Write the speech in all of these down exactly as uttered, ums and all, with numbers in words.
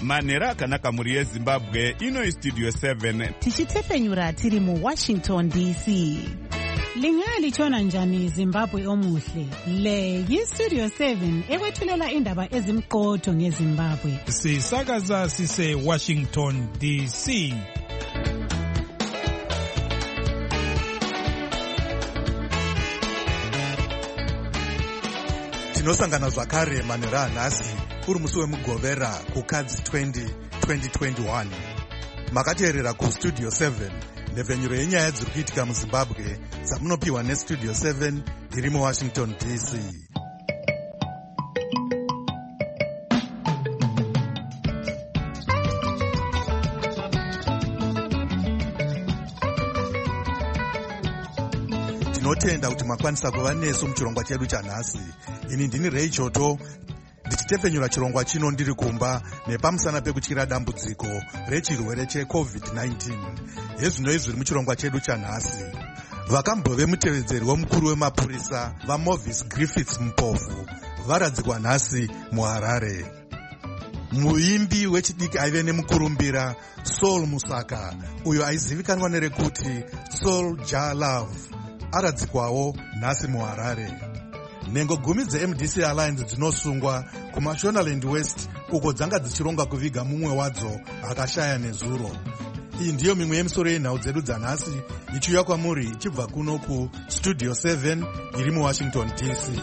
manhero akanaka mhuri yezimbabwe. Ino istudio seven tichitefenyura tiri muwashington D C. Lingalitshona njani Zimbabwe omuhle? Le yistudio seven ekwethulela indaba ezimqotho ngeZimbabwe. Sisakaza sise Washington D C. Tinosangana zvakare manhero anhasi uri musi wemugovera kukadzi twenty twenty twenty-one. Makateerera kustudio seven nhepfenyuro yenyaya dziri kuitika muZimbabwe dzamunopiwa nestudio seven iri muWashington D C. Tinotenda kuti makwanisa kuva nesu muchirongwa chedu chanhasi. Ini ndini Ray Choto ndichitefenyura chirongwa chino ndiri kumba nepamusana pekutyira dambudziko rechirwere checovid nineteen. Hezvino izvi zviri muchirongwa chedu chanhasi. Vakambove mutevedzeri womukuru wemapurisa vaMovis Griffiths Mpofu varadzikwa nhasi muHarare. Muimbi wechidiki aive nemukurumbira Saul Musaka uyo aizivikanwa nerekuti Soul Ja Love aradzikwawo nhasi muHarare. Nhengo gumi dze-M D C Alliance dzinosungwa kuMashonaland West uko dzanga dzichironga kuviga mumwe wadzo akashaya nezuro. Iyi ndiyo mimwe yemisoro yenhau dzedu dzanhasi ichiuya kwamuri ichibva kuno kustudio seven iri muWashington D C.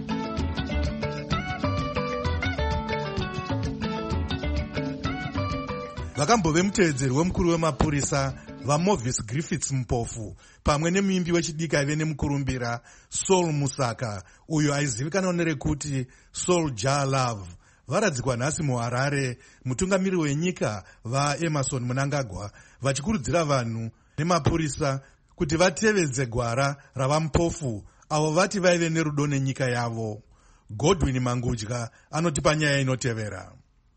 Vakambove mutevedzeri wemukuru wemapurisa vaMovis Griffiths Mpofu pamwe nemuimbi wechidiki aive nemukurumbira Saul Musaka uyo aizivikanwa nerekuti Soul Ja Love varadzikwa nhasi muHarare. Mutungamiri wenyika vaEmerson Mnangagwa vachikurudzira vanhu nemapurisa kuti vatevedze gwara ravaMpofu avo vati vaive nerudo nenyika yavo. Godwin Mangudya anotipa nyaya inotevera.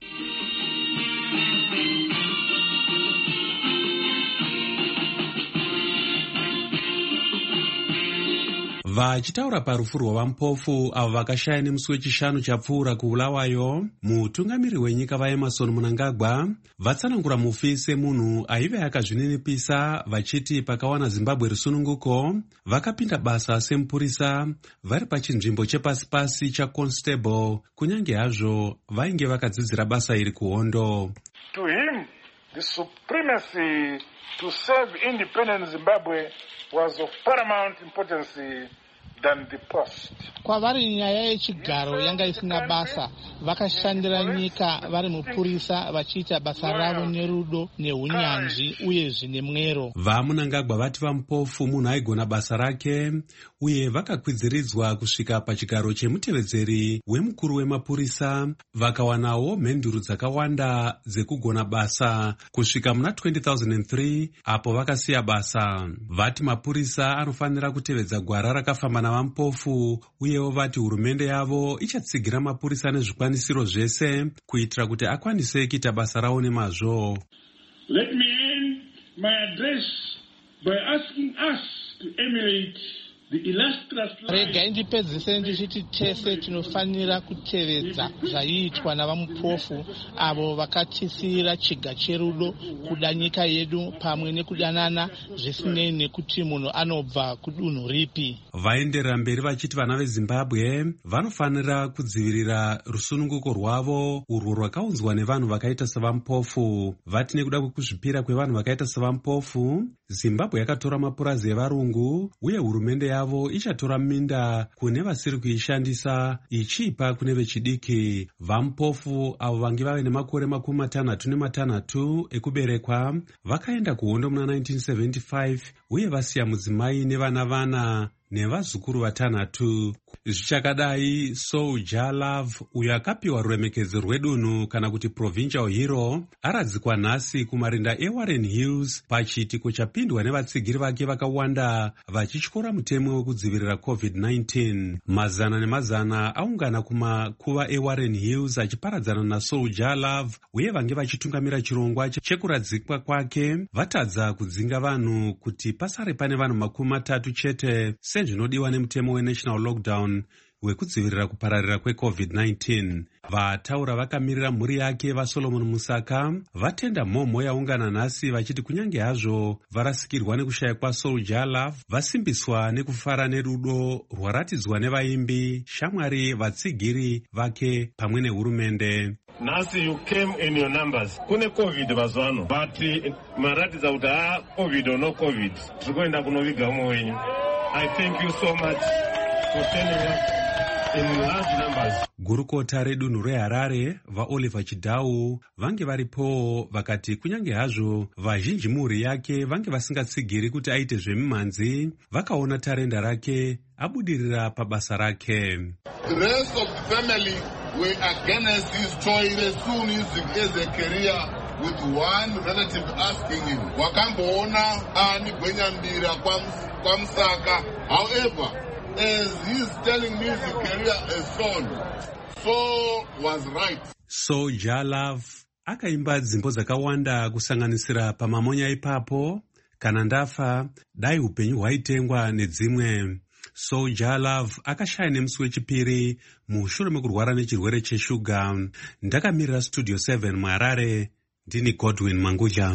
Vachitaura parufu rwavaMpofu avo vakashaya nemusi wechishanu chapfuura kuulawayo, mutungamiri wenyika vaEmerson Mnangagwa vatsanangura mufi semunhu aive akazvininipisa vachiti pakawana Zimbabwe rusununguko vakapinda basa semupurisa vari pachinzvimbo chepasi-pasi chaconstable kunyange hazvo vainge vakadzidzira basa iri kuhondo. To him, the supremacy to serve independent Zimbabwe was of paramount importance than the post. Kwavari nyaya yechigaro yanga isina basa, vakashandira nyika vari mupurisa vachiita basa ravo nerudo neunyanzvi uye zvine mwero. VaMnangagwa vati vaMpofu munhu aigona basa rake uye vakakwidзiridzwa kusvika pachigaro chemutevedzeri wemukuru wemapurisa. Vakawanawo mhenduro dzakawanda dzekugona basa kusvika muna twenty thousand three apo vakasiya basa. Vati mapurisa anofanira kutevedza gwara rakafamba navaMpofu uyewo vati hurumende yavo ichatsigira mapurisa nezvikwanisiro zvese kuitira kuti akwanise kuita basa rawo nemazvo. Let me end my address by asking us to emulate the illustrious life. Regai ndipedzise ndichiti tese tinofanira kutevedza zvaiitwa navaMpofu avo vakatisira chiga cherudo kuda nyika yedu pamwe nekudanana zvisinei nekuti munhu anobva kudunhu ripi. Vaenderera mberi vachiti vana veZimbabwe vanofanira kudzivirira rusununguko rwavo urwo rwakaunzwa nevanhu vakaita sevaMpofu. Vati nekuda kwekuzvipira kwevanhu vakaita sevaMpofu, Zimbabwe yakatora mapurazi evarungu uye hurumende yavo ichatora minda kune vasiri kuishandisa ichipa kune vechidiki. VaMpofu avo vange vave nemakore makumi matanhatu nematanhatu ekuberekwa vakaenda kuhondo muna nineteen seventy-five uye vasiya mudzimai nevana vana nevazukuru vatanhatu. Zvichakadai, Soul Ja Love uyo akapiwa ruremekedzo rwedunhu kana kuti provincial hero aradzikwa nhasi kumarinda eWarren Hills pachiitiko chapindwa nevatsigiri vake vakawanda vachityora mutemo wekudzivirira covid nineteen. Mazana nemazana aungana kumakuva eWarren Hills achiparadzana naSoul Ja Love uye vange vachitungamira chirongwa chekuradzikwa kwake vatadza kudzinga vanhu kuti pasare pane vanhu makumi matatu chete sezvinodiwa nemutemo wenational lockdown wekudzivirira kupararira kwecovid nineteen. Vataura vakamirira mhuri yake vaSolomon Musaka vatenda mhomho yaungana nhasi vachiti kunyange hazvo varasikirwa nekushaya kwaSoldier Love, vasimbiswa nekufara nerudo rwaratidzwa nevaimbi, shamwari, vatsigiri vake pamwe nehurumende. Nhasi you came in your numbers. Kune covid mazwano, but maratidza kuti ha covid or no covid tiri kuenda kunoviga umwe wenyu. I thank you so much for standing up in large numbers. Gurukota redunhu reHarare vaOliver Chidau vange varipowo vakati kunyange hazvo vazhinji mhuri yake vange vasingatsigiri kuti aite zvemimhanzi, vakaona tarenda rake abudirira pabasa rake. The rest of the family were against his choice soon using as a career, with one relative asking him, wakamboona ani gwenyambira kwa Musaka. However, as he is telling me his career as son, so was right. Soldier Love akaimba dzimbo dzakawanda kusanganisira pamamonya ipapo, kana ndafa, dai upenyu hwaitengwa nedzimwe. Soldier Love akashaya nemusi wechipiri mushure mekurwara nechirwere cheshuga. Ndakamirira Studio seven muHarare, ndini Godwin Manguja.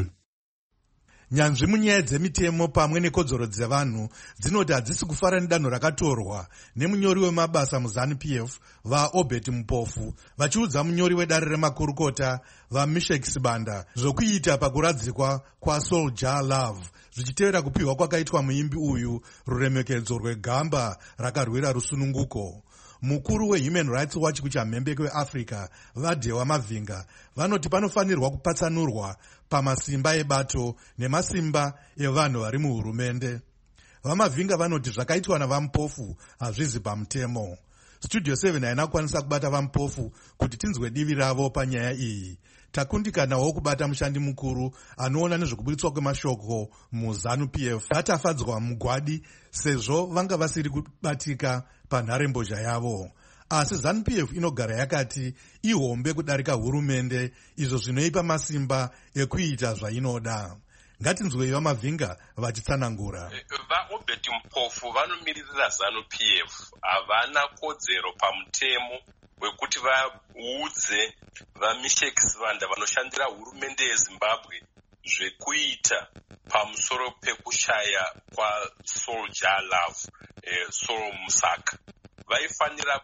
Nyanzvi munyaya dzemitemo pamwe nekodzero dzevanhu dzinoti hadzisi kufara nedanho rakatorwa nemunyori wemabasa muZANU P F vaObert Mupofu, vachiudza munyori wedare remakurukota vaMeshek Sibanda zvokuita pakuradzikwa kwaSoldier Love, zvichitevera kupiwa kwakaitwa muimbi uyu ruremekedzo rwegamba rakarwira rusununguko. Mukuru weHuman Rights Watch kuchamhembe kweAfrica vaDhewa Mavhinga vanoti panofanirwa kupatsanurwa pamasimba ebato nemasimba evanhu vari muhurumende. VaMavhinga vanoti zvakaitwa navaMupofu hazvizi pamutemo. Studio seven haina kukwanisa kubata vaMupofu kuti tinzwe divi ravo panyaya iyi. Takundikanawo kubata mushandi mukuru anoona nezvekuburitswa kwemashoko muZANU P F atafadzwa mugwadi sezvo vanga vasiri kubatika panharembozha yavo. Asi ZANU P F inogara yakati ihombe kudarika hurumende, izvo zvinoipa masimba ekuita zvainoda. Ngatinzwei vaMavhinga vachitsanangura. VaObert Mupofu vanomiririra ZANU P F havana kodzero pamutemo wekuti vaudze vaMeshek Sibanda vanoshandira hurumende yeZimbabwe zvekuita pamusoro pekushaya kwaSoldier Love, eh, Solomon Musaka. Vaifanira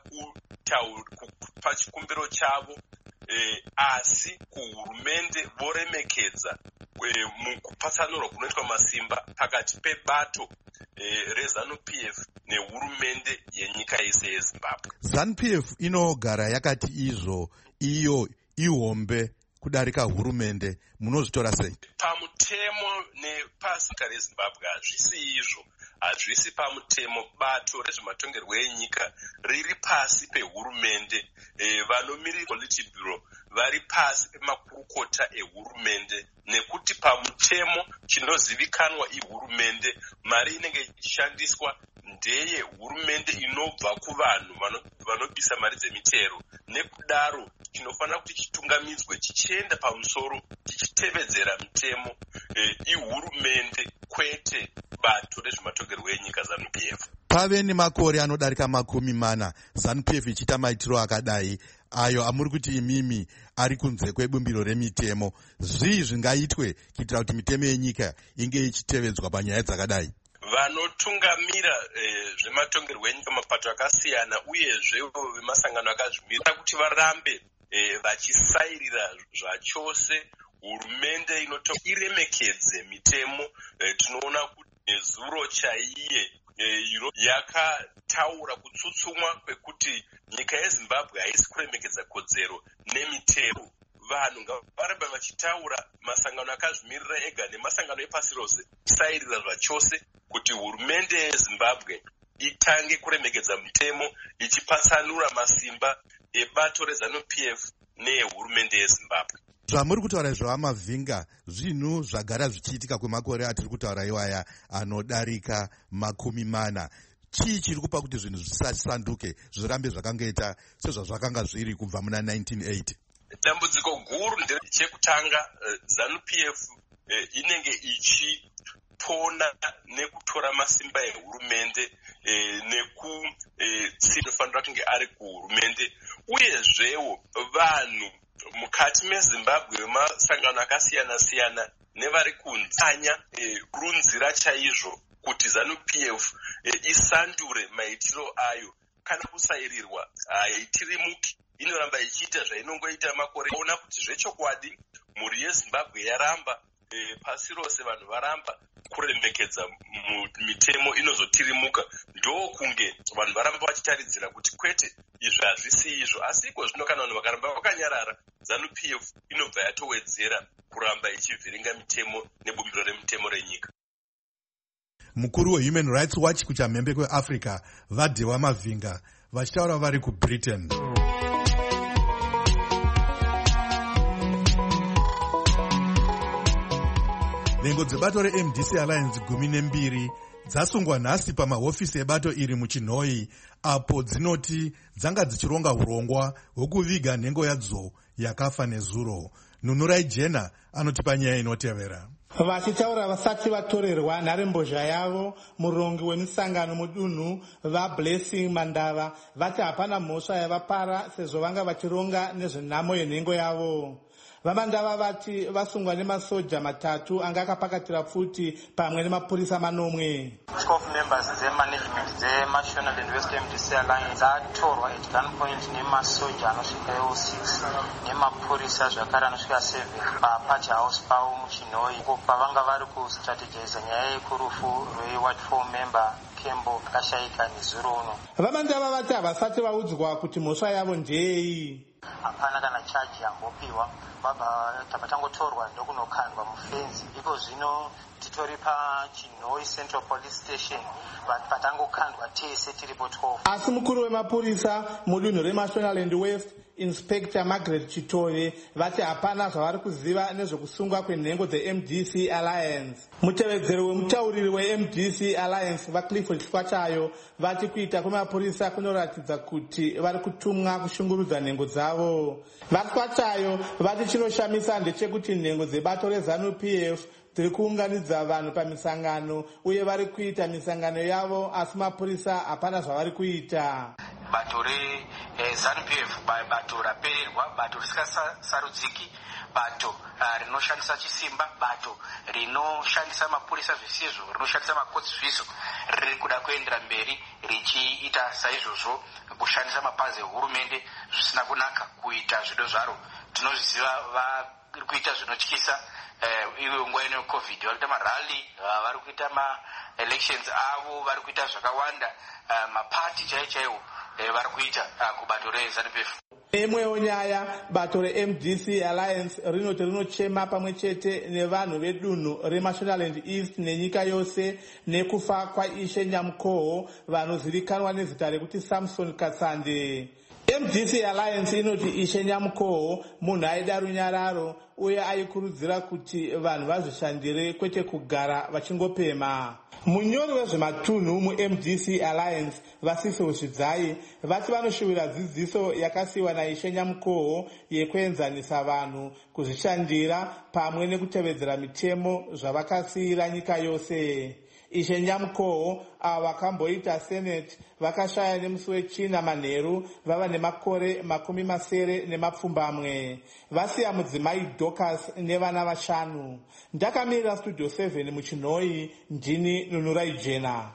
kupa chikumbiro chavo, eh, asi kuhurumende voremekedza eh, mukupatsanurwa kunoitwa masimba pakati pebato eh, reZANU P F nehurumende yenyika yese yeZimbabwe. ZANU P F inogara yakati izvo iyo ihombe kudarika hurumende. Munozvitora sei? Pamutemo nepasi reZimbabwe hazvisi izvo, hazvisi pamutemo. Bato rezvematongerwo enyika riri pasi pehurumende. E, vanomiririra Polity Bureau vari pasi pemakurukota ehurumende, nekuti pamutemo chinozivikanwa ihurumende, mari inenge ichishandiswa ndeye hurumende inobva kuvanhu vanobisa mari dzemitero. Nekudaro chinofanira kuti chitungamidzwe chichienda pamusoro chichitevedzera mutemo e, ihurumende kwete bato rezvematongerwo enyika ZANU P F. Pave nemakore anodarika makumi mana ZANU P F ichita maitiro akadai ayo amuri kuti imimi ari kunze kwebumbiro remitemo. Zvii zvingaitwe kuitira kuti mitemo yenyika inge ichitevedzwa panyaya dzakadai? Vanotungamira eh, zvematongerwo enyika mapato akasiyana uyezve vemasangano akazvimira kuti varambe eh, vachisairira zvachose hurumende inoto iremekedze mitemo. Eh, tinoona kuti nezuro chaiye iro yakataura kutsutsumwa kwekuti nyika yeZimbabwe haisi kuremekedza kodzero nemitemo. Vanhu ngavarambe vachitaura, masangano akazvimirira ega nemasangano epasi rose kusairira zvachose kuti hurumende yeZimbabwe itange kuremekedza mitemo ichipatsanura masimba ebato reZANU P F nehurumende yeZimbabwe. Zvamuri kutaura zvavaMavhinga zvinhu zvagara zvichiitika kwemakore atiri kutaura iwaya anodarika makumi mana. Chii chiri kupa kuti zvinhu zvisasanduke zvirambe zvakangoita sezvazvakanga zviri kubva muna nineteen eighty? Dambudziko guru nderechekutanga, uh, ZANU P F uh, inenge ichi kupona nekutora masimba ehurumende nekutsinofanira kunge ari kuhurumende, uyezvewo vanhu mukati mezimbabwe vemasangano akasiyana-siyana nevari kunzanya kurunzira chaizvo kuti ZANU P F isandure maitiro ayo. Kana kusairirwa haitirimuki, inoramba ichiita zvainongoita makore. Ona kuti zvechokwadi mhuri yeZimbabwe yaramba, pasi rose vanhu varamba kuremekedza mitemo inozotirimuka. Ndokunge vanhu varamba vachitaridzira kuti kwete, izvi hazvisi izvo. Asi iko zvino kana vanhu vakaramba vakanyarara, ZANU P F inobva yatowedzera kuramba ichivhiringa mitemo nebumbiro remitemo renyika. Mukuru weHuman Rights Watch kuchamhembe kweAfrica Vadhewa Mavhinga vachitaura vari kuBritain. Nhengo dzebato reM D C Alliance gumi nembiri dzasungwa nhasi pamahofisi ebato iri muChinhoyi, apo dzinoti dzanga dzichironga urongwa hwekuviga nhengo yadzo yakafa nezuro. Nunurai Jena anotipa nyaya inotevera. Vachitaura vasati vatorerwa nharembozha yavo, murongi wemisangano mudunhu vaBlessing Mandava vati hapana mhosva yavapara sezvo vanga vachironga nezvenhamo yenhengo yavo. VaMandava vati vasungwa nemasoja matatu anga akapakatira pfuti pamwe nemapurisa manomwe. twelve members dzemanagement dzeMational and West M D C Alliance dzatorwa at gunpoint nemasoja anosvika iwo six nemapurisa zvakare anosvika seven paParty House pavo muChinhoyi, uko pavanga vari kustrategiza nyaya yekurufu rweward four member Kembo akashayika nezuro uno. VaMandava vati havasati vaudzwa kuti mhosva yavo ndeyei. Hapana kana chaji yangopiwa, vabva tapatangotorwa ndokunokandwa mufenzi. Iko zvino titori paChinhoyi Central Police Station patangokandwa tese tiripo twelve. Asi mukuru wemapurisa mudunhu reMational and West Inspector Margaret Chitore vati hapana zvavari kuziva nezvekusungwa kwenhengo dzeM D C Alliance. Mutevedzeri wemutauriri weM D C Alliance vaClifford Chikwachayo vati kuita kwemapurisa kunoratidza kuti vari kutumwa kushungurudza nhengo dzavo. VaChikwachayo vati chinoshamisa ndechekuti nhengo dzebato reZANU P F dziri kuunganidza vanhu pamisangano uye vari kuita misangano yavo, asi mapurisa hapana zvavari kuita. Bato reZANU P F bato rapererwa, bato risikasarudziki, bato rinoshandisa chisimba, bato rinoshandisa mapurisa zvisizvo, rinoshandisa makotsi zvisizvo, riri kuda kuendera mberi richiita saizvozvo kushandisa mapazi ehurumende zvisina kunaka kuita zvido zvaro. Tinozviziva vari kuita zvinotyisa. Iwe nguva ino COVID vari kuita marali, vari kuita ma-elections avo, vari kuita zvakawanda, mapati chaiwo chaiwo vari kuita kubato reZANU P F. Imwewo nyaya, bato reM D C Alliance rinoti rinochema pamwe chete nevanhu vedunhu reMational and East nenyika yose nekufa kwaIshe Nyamkoho vanozivikanwa nezita rekuti Samson Katsande. M D C Alliance inoti Ishe Nyamkoho munhu aida runyararo uye aikurudzira kuti vanhu vazvishandire kwete kugara vachingopema. Munyori wezvematunhu muM D C Alliance Vasiso Zvidzai vati vanoshuvira dzidziso yakasiwa naIshe Nyamkoho yekuenzanisa vanhu kuzvishandira pamwe nekutevedzera mitemo zvavakasiyira nyika yose. Ishe Nyamkoho ava vakamboita senate vakashaya nemusi wechina manheru vava nemakore makumi masere nemapfumbamwe. Vasiya mudzimai Dorcas nevana vashanu. Ndakamirira studio seven muChinhoyi, ndini Nunurai Jena.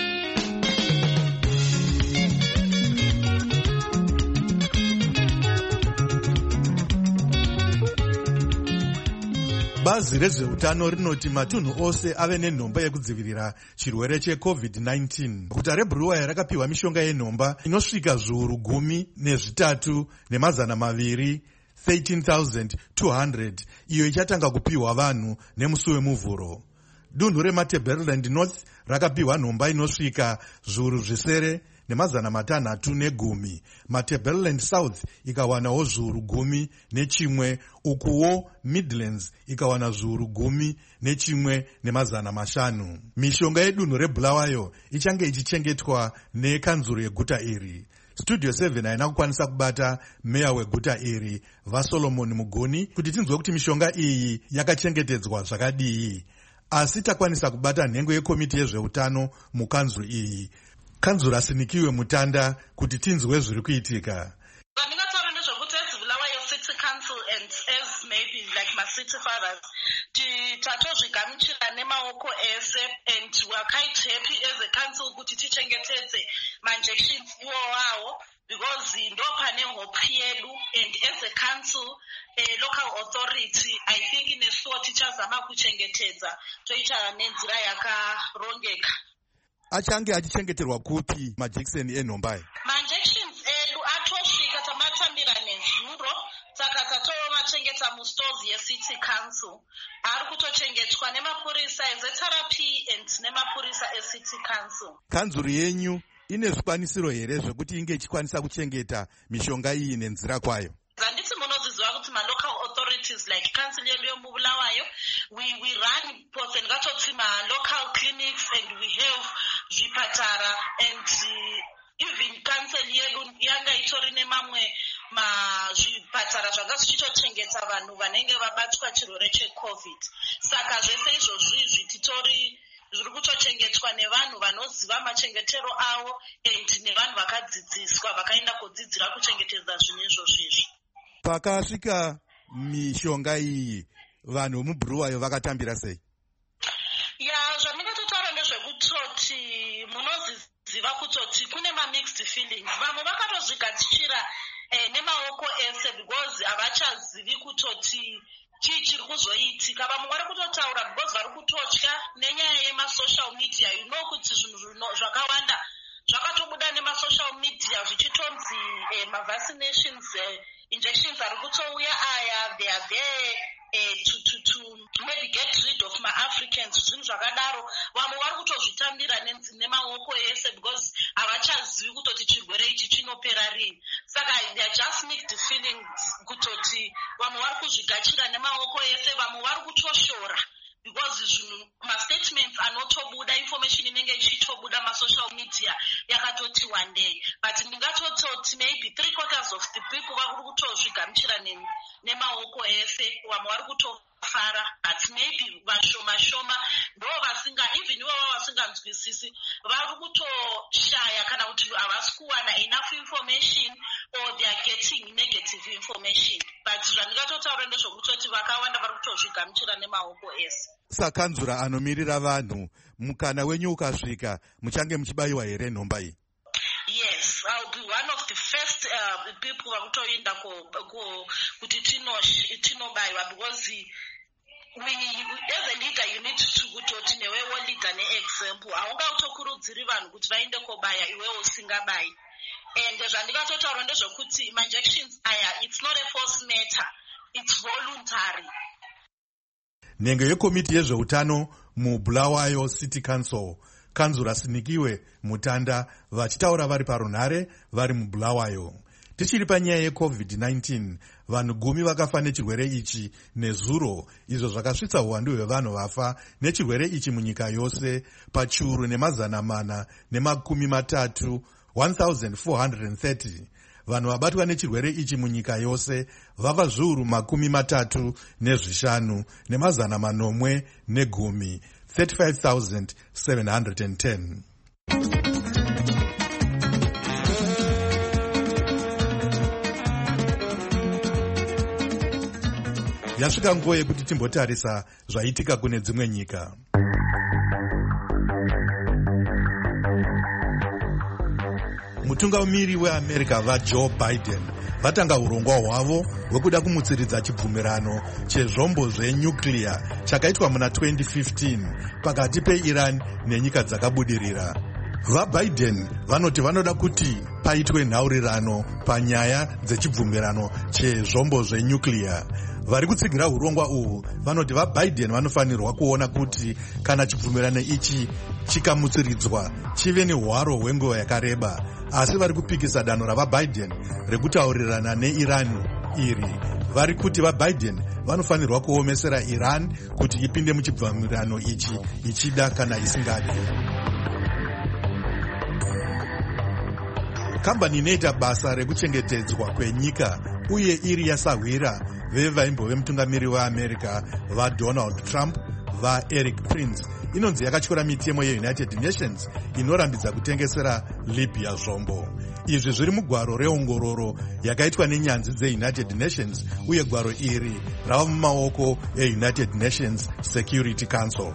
Bazi rezveutano rinoti matunhu ose ave nenhomba yekudzivirira chirwere cheCovid nineteen. Guta reBulawayo rakapiwa mishonga yenhomba inosvika zviuru gumi nezvitatu nemazana maviri thirteen thousand two hundred iyo ichatanga kupiwa vanhu nemusi wemuvhuro. Dunhu reMatabeleland North rakapiwa nhomba inosvika zviuru zvisere nemazana matanhatu negumi. Matabeleland South ikawanawo zviuru gumi nechimwe, ukuwo Midlands ikawana zviuru gumi nechimwe nemazana mashanu. Mishonga yedunhu reBulawayo ichange ichichengetwa nekanzuro yeguta iri. Studio seven haina kukwanisa kubata meya weguta iri vaSolomon Mugoni kuti tinzwe kuti mishonga iyi yakachengetedzwa zvakadii. asi takwanisa kubata nhengo yekomiti yezveutano mukanzuro iyi. Kanzura Sinikiwe Mutanda kuti tinzwe zviri kuitika. City fathers tatozvigamuchira nemaoko ese and we are quite happy as a council kuti tichengetedze manjections iwowawo because ndo pane hope yedu, and as a council a local authority I think nesuwo tichazama kuchengetedza toita nenzira yakarongeka. Achange achichengeterwa kupi majekiseni enhombai? Manjections edu atosvika tamatambira nezuro saka tatovachengeta mustores yeCity Council. Ari kutochengetwa nemapurisa ezetherapy and nemapurisa eCity Council. Kanzuru yenyu ine zvikwanisiro here zvekuti inge ichikwanisa kuchengeta mishonga iyi nenzira kwayo? Zanditi munoziziva kuti ma-local authorities like council yedu yomubulawayo we, we run pots and gatoti ma-local clinics and we have zvipatara and uh, even council yedu yanga itori nemamwe mazvipatara zvanga zvichitochengeta vanhu vanenge vabatwa chirwere checovid. Saka zvese izvozvi zvititori zviri kutochengetwa nevanhu vanoziva machengetero avo and nevanhu vakadzidziswa vakaenda kudzidzira kuchengetedza zvinhu izvozvizvi. Pakasvika mishonga iyi vanhu vomubhuruwayo vakatambira sei? Ya zvandingatotaura ndezvekutoti munoziva kutoti kune ma-mixed feelings. Vamwe vakatozvigadzirira eh, nemaoko ese because havachazivi kutoti chii chiri kuzoitika. Vamwe vari kutotaura because vari kutotya nenyaya yemasocial media. You know kuti zvinhu zvakawanda zvakatobuda nemasocial media zvichitonzi eh, ma-vaccinations eh, injections ari kutouya aya they are there eh, to, to, to maybe get rid of ma-Africans zvinhu zvakadaro. Vamwe vari kutozvitambira nemaoko ese because havachazivi kutoti chirwere ichi chinopera rini. Saka they are just mixed feelings kutoti vamwe vari kuzvigachira nemaoko ese, vamwe vari kutoshora because zvinhu ma-statements anotobuda information inenge ichitobuda ma-social media yakatoti one day, but ndingatototi maybe three quarters of the people vari kutozvigamuchira nemaoko ese, vamwe vari kutofara, but maybe vashoma shoma ndo vasinga even ivavo vasinganzwisisi vari kutoshaya kana kuti havasi kuwana enough information or they are getting negative information. But zvandingatotaura ndezvokutoti vakawanda vari kutozvigamuchira nemaoko ese. Sakanzura anomirira vanhu, mukana wenyu ukasvika muchange muchibayiwa here nhomba iyi? Yes, I'll be one of the first uh, people vakutoenda kuti tinobayiwa because we, as a leader you need to kutoti newewo leader ne-example. Haungautokurudziri vanhu kuti vaende kobaya iwewo usingabayi. And zvandingatotaura ndezvokuti ma-injections aya it's not a force matter, it's voluntary. Nhengo yekomiti yezveutano muBulawayo City Council, Kanzura Sinikiwe Mutanda vachitaura vari parunhare vari muBulawayo. Tichiri panyaya yecovid nineteen, vanhu gumi vakafa nechirwere ichi nezuro, izvo zvakasvitsa uwandu hwevanhu vafa nechirwere ichi munyika yose pachiuru nemazana mana nemakumi matatu one thousand four hundred thirty. Vanhu vabatwa nechirwere ichi munyika yose vava zviuru makumi matatu nezvishanu nemazana manomwe negumi thirty-five thousand seven hundred ten. Yasvika nguva yekuti timbotarisa zvaitika kune dzimwe nyika. Mutungamiri weAmerica vaJoe Biden vatanga urongwa hwavo hwekuda kumutsiridza chibvumirano chezvombo zvenyuclear chakaitwa muna twenty fifteen pakati peIran nenyika dzakabudirira. VaBiden vanoti vanoda kuti paitwe nhaurirano panyaya dzechibvumirano chezvombo zvenyuclear. Vari kutsigira urongwa uhu vanoti vaBiden vanofanirwa kuona kuti kana chibvumirano ichi chikamutsiridzwa chive nehwaro hwenguva yakareba, asi vari kupikisa danho ravaBiden rekutaurirana neIran iri. Vari kuti vaBiden vanofanirwa kuomesera Iran kuti ipinde muchibvumirano ichi ichida kana isingadi. Kambani inoita basa rekuchengetedzwa kwenyika uye iri yasahwira vevaimbove mutungamiri weAmerica vaDonald Trump vaeric prince inonzi yakatyora mitemo yeunited nations inorambidza kutengesera libya zvombo. Izvi zviri mugwaro reongororo yakaitwa nenyanzvi dzeunited nations uye gwaro iri rava mumaoko eunited nations security council.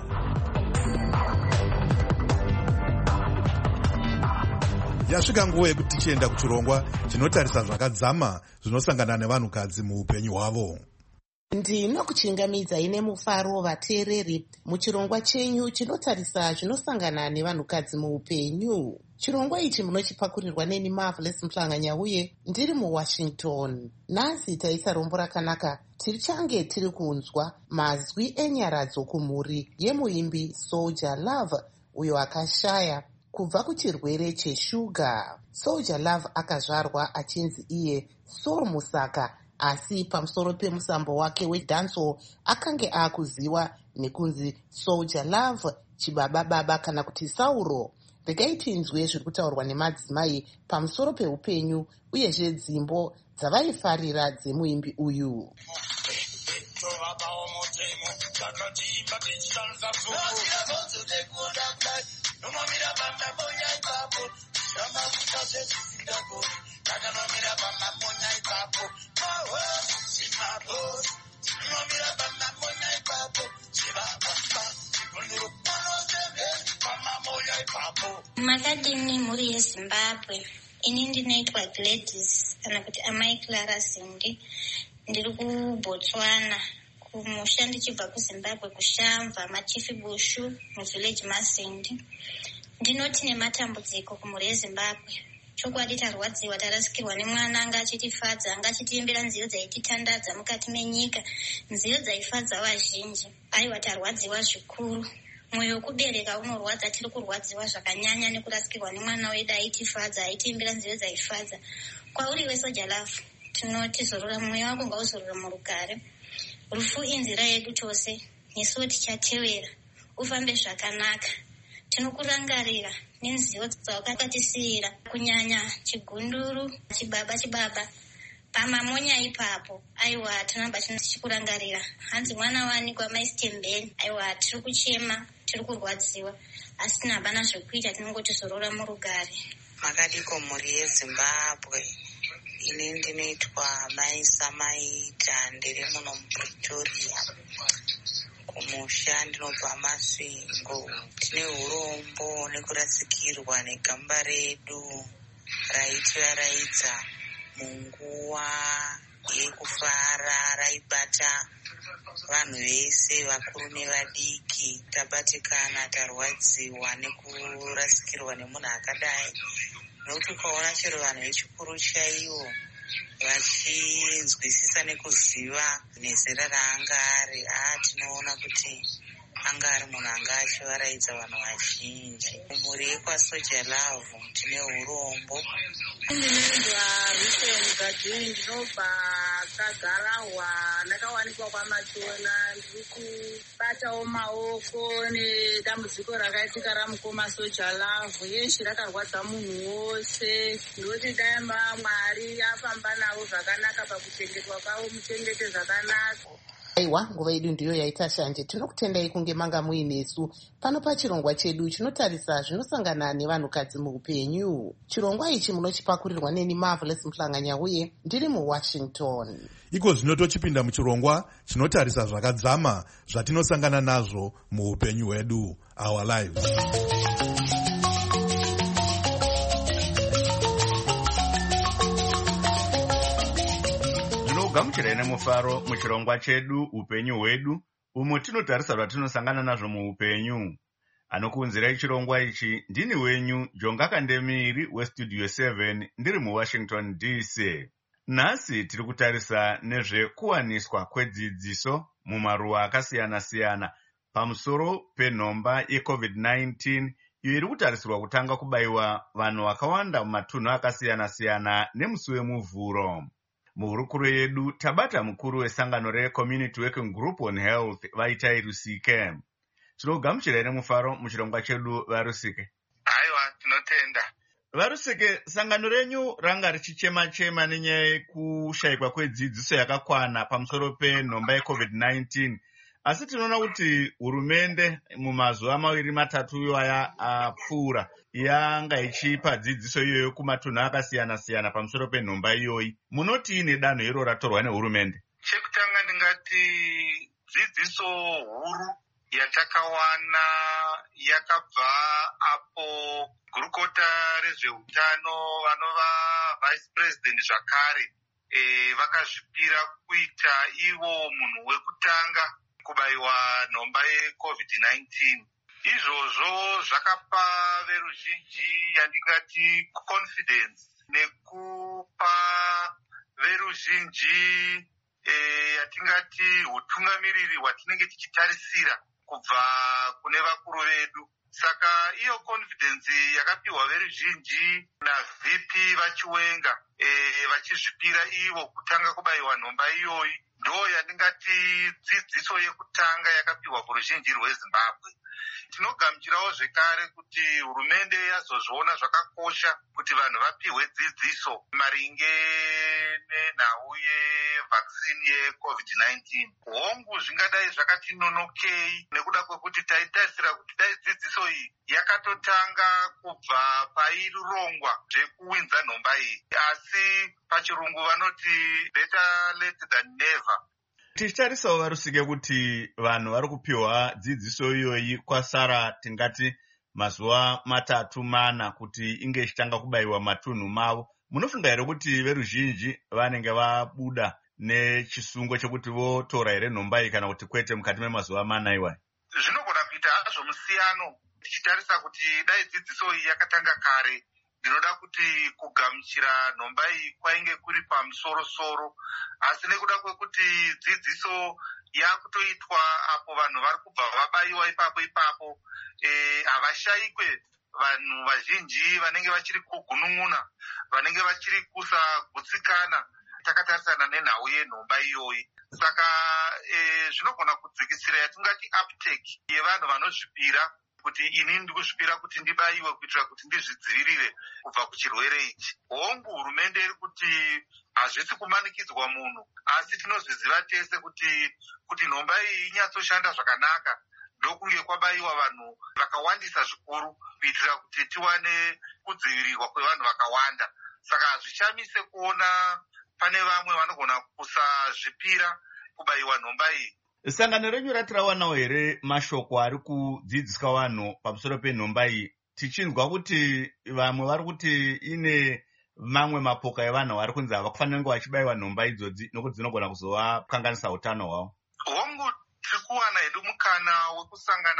Yasvika nguva yekuti tichienda kuchirongwa chinotarisa zvakadzama zvinosangana nevanhukadzi muupenyu hwavo. Ndinokuchingamidza ine mufaro vateereri muchirongwa chenyu chinotarisa zvinosangana nevanhukadzi muupenyu. Chirongwa ichi munochipakurirwa neni Marvelous Mhlanganya uye ndiri muWashington. Nhasi taisa rombo rakanaka, tichange tiri kunzwa mazwi enyaradzo kumhuri yemuimbi Soldier Love uyo akashaya kubva kuchirwere cheshuga. Soldier Love akazvarwa achinzi iye Saul Musaka, asi pamusoro pemusambo wake wedhanso akange akuziwa nekunzi Soldier Love, chibaba baba kana kuti Sauro. Regai tinzwe zviri kutaurwa nemadzimai pamusoro peupenyu uyezve dzimbo dzavaifarira dzemuimbi uyu. Makadini muri yeZimbabwe. Ini ndinoitwa Gladys kana kuti amai Clara Sindi. Ndiri kuBotswana kumusha ndichibva kuZimbabwe kushamva machifi bushu muvillage Masindi. Ndinoti nematambudziko kumhuri yeZimbabwe. Chokwadi tarwadziwa, tarasikirwa nemwana anga achitifadza, anga achitiimbira nziyo dzaititandadza mukati menyika, nziyo dzaifadza vazhinji. Aiwa, tarwadziwa zvikuru. Mwoyo wekubereka unorwadza, tiri kurwadziwa zvakanyanya nekurasikirwa nemwana wedu aitifadza, aitiimbira nziyo dzaifadza. Kwauri we Soldier Love, tinoti zorora, mwoyo wako ngauzorora murugare. Rufu inzira yedu chose, nesuwo tichatevera. Ufambe zvakanaka. Tinokurangarira nenziyo dzawakakatisiyira, kunyanya chigunduru, chibaba chibaba pamamonya ipapo. Aiwa, tinamba tichikurangarira. Hanzi mwana wanikwa maistembeni. Aiwa, tiri kuchema, tiri kurwadziwa, asi tinabana zvekuita, tinongoti zorora murugare. Makadiko mhuri yeZimbabwe. Ini ndinoitwa Maisa Maita, ndiri muno muPretoria. Kumusha ndinobva Masvingo. Tine urombo nekurasikirwa negamba redu raitiaraidza munguva yekufara raibata vanhu vese vakuru nevadiki. Tabatikana, tarwadziwa nekurasikirwa nemunhu akadai, nokuti ukaona chero vanhu vechikuru chaivo vachinzwisisa nekuziva nezera raanga ari, haa, tinoona kuti anga ari munhu anga achivaraidza vanhu vazhinji. Mumhuri yekwaSoldier Love tine urombo. Ndinoitwa Rusen Gadini, ndinobva Kagarawa, ndakawanikwa kwaMachona. Ndiri kubatawo maoko nedambudziko rakaitika ramukoma Soldier Love. Yezvi rakarwadza munhu wose, ndoti dai Mwari afamba navo zvakanaka pakuchengetwa kwavo, muchengete zvakanaka. Aiwa, nguva yedu ndiyo yaita shanje. Tinokutendai kunge manga muinesu pano pachirongwa chedu chinotarisa zvinosangana nevanhukadzi muupenyu. Chirongwa ichi munochipakurirwa neni Marvelous Mhlanganya uye ndiri muWashington. Iko zvino tochipinda muchirongwa chinotarisa zvakadzama zvatinosangana nazvo muupenyu hwedu, our lives. Gamuchirai nemufaro muchirongwa chedu upenyu hwedu, umo tinotarisa zvatinosangana nazvo muupenyu. Anokuunzirai chirongwa ichi ndini wenyu Jonga Kandemiri weStudio seven, ndiri muWashington D C. Nhasi tiri kutarisa nezvekuwaniswa kwedzidziso mumaruwa akasiyana-siyana pamusoro penhomba yeCovid nineteen iyo iri kutarisirwa kutanga kubayiwa vanhu vakawanda mumatunhu akasiyana-siyana nemusi wemuvhuro. Muhurukuro yedu tabata mukuru wesangano reCommunity Working Group on Health vaitai Rusike. Tinogamuchirai nemufaro muchirongwa chedu vaRusike. Aiwa, tinotenda. VaRusike, sangano renyu ranga richichema-chema nenyaya yekushayikwa kwedzidziso yakakwana pamusoro penhomba yeCovid nineteen. asi tinoona kuti hurumende mumazuva maviri matatu iwaya apfuura yanga ichipa dzidziso iyoyo kumatunhu akasiyana-siyana pamusoro penhomba iyoyi. Munoti ine danho iro ratorwa nehurumende? Chekutanga ndingati dzidziso huru yatakawana yakabva apo gurukota rezveutano vanova vice president zvakare e, vakazvipira kuita ivo munhu wekutanga kubayiwa nhomba yecovid nineteen. Izvozvo zvakapa veruzhinji yandingati confidence nekupa veruzhinji yatingati e, utungamiriri hwatinenge tichitarisira kubva kune vakuru vedu. Saka iyo confidence yakapiwa veruzhinji naVP vachiwenga e, vachizvipira ivo kutanga kubayiwa nhomba iyoyi ndo yandingati dzidziso yekutanga yakapiwa kuruzhinji rweZimbabwe. Tinogamuchirawo zvekare kuti hurumende yazozviona zvakakosha kuti vanhu vapiwe dzidziso maringe nenhau yevhaksini yecovid nineteen. Hongu zvingadai zvakati nonokei nekuda kwekuti taitarisira kuti dai dzidziso iyi yakatotanga kubva pairongwa zvekuwinza nhomba iyi, asi pachirungu vanoti better late than never. Tichitarisawo varusike kuti vanhu vari kupiwa dzidziso iyoyi kwasara tingati mazuva matatu mana kuti inge ichitanga kubayiwa matunhu mavo. Munofunga here kuti veruzhinji vanenge vabuda nechisungo chekuti votora here nhomba iyi kana kuti kwete mukati memazuva mana iwayo? Zvinogona kuita hazvo musiyano tichitarisa kuti dai dzidziso iyi yakatanga kare. Ndinoda kuti kugamuchira nhomba iyi kwainge kuri pamusoro-soro, asi nekuda kwekuti dzidziso yakutoitwa apo vanhu vari kubva vabayiwa ipapo ipapo havashayikwe vanhu vazhinji vanenge vachiri kugunun'una, vanenge vachiri kusagutsikana takatarisana nenhau yenhomba iyoyi. Saka e, zvinogona kudzikisira yatingati uptake yevanhu vanozvipira kuti ini ndikuzvipira kuti ndibayiwe kuitira kuti ndizvidzivirire kubva kuchirwere ichi. Hongu hurumende iri kuti hazvisi kumanikidzwa munhu, asi tinozviziva tese kuti kuti nhomba iyi inyatsoshanda zvakanaka ndokunge kwabayiwa vanhu vakawandisa zvikuru kuitira kuti tiwane kudzivirirwa kwevanhu vakawanda. Saka hazvishamise kuona pane vamwe vanogona kusazvipira kubayiwa nhomba iyi. Sangano renyu rati rawanawo here mashoko ari kudzidziswa vanhu pamusoro penhomba iyi, tichinzwa kuti vamwe vari kuti ine mamwe mapoka evanhu vari kunzi havakufanira kunge vachibayiwa nhomba idzodzi nokuti dzinogona kuzovakanganisa utano hwavo? Hongu tiri kuwana hedu mukana wekusangana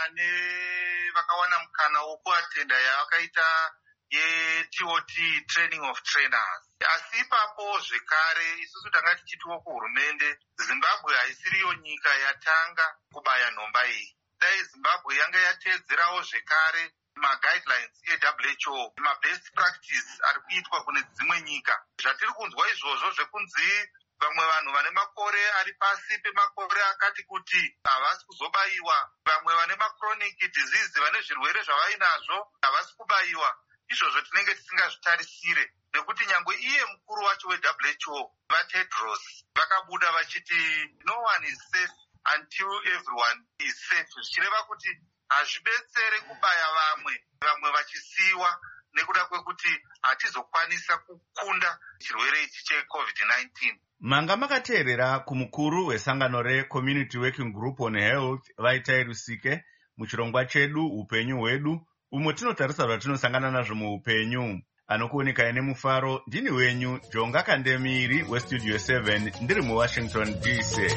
nevakawana mukana wokuatenda yavakaita yeT O T training of trainers. Asi ipapo zvekare isusu tanga tichitiwo kuhurumende, Zimbabwe haisiriyo nyika yatanga kubaya nhomba iyi. Dai Zimbabwe yanga yateedzerawo zvekare maguidelines eW H O, mabest practice ari kuitwa kune dzimwe nyika. Zvatiri kunzwa izvozvo zvekunzi vamwe vanhu vane makore ari pasi pemakore akati kuti havasi kuzobayiwa, vamwe vane machronic disease vane zvirwere zvavainazvo havasi kubayiwa, izvozvo tinenge tisingazvitarisire nekuti nyangwe iye mukuru wacho weW H O vaTedros vakabuda vachiti no one is safe until everyone is safe, zvichireva kuti hazvibetsere kubaya vamwe vamwe vachisiyiwa nekuda kwekuti hatizokwanisa kukunda chirwere ichi checovid nineteen. Manga makateerera kumukuru wesangano reCommunity Working Group on Health Vaitai Rusike muchirongwa chedu upenyu hwedu, umwe tinotarisa zvatinosangana nazvo muupenyu. Anokuoneka ine mufaro ndini wenyu Jonga Kandemiri weStudio seven ndiri muWashington D C.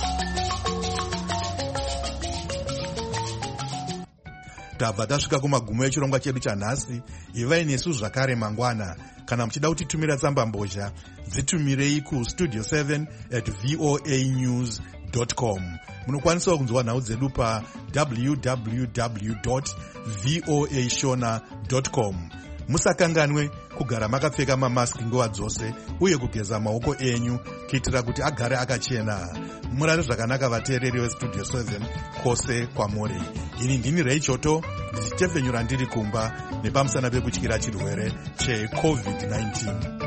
Tabva tasvika kumagumo echirongwa chedu chanhasi. Ivai nesu zvakare mangwana. Kana muchida kutitumira tsamba mbozha, dzitumirei kustudio seven at voanews dot com. Munokwanisawo kunzwa nhau dzedu pa w w w dot voa shona dot com. Musakanganwe kugara makapfeka mamaski nguva dzose uye kugeza maoko enyu kuitira kuti agare akachena. Murare zvakanaka vateereri veStudio seven kwose kwamuri. Ini ndini Ray Choto ndichitepfenyura ndiri kumba nepamusana pekutyira chirwere checovid nineteen.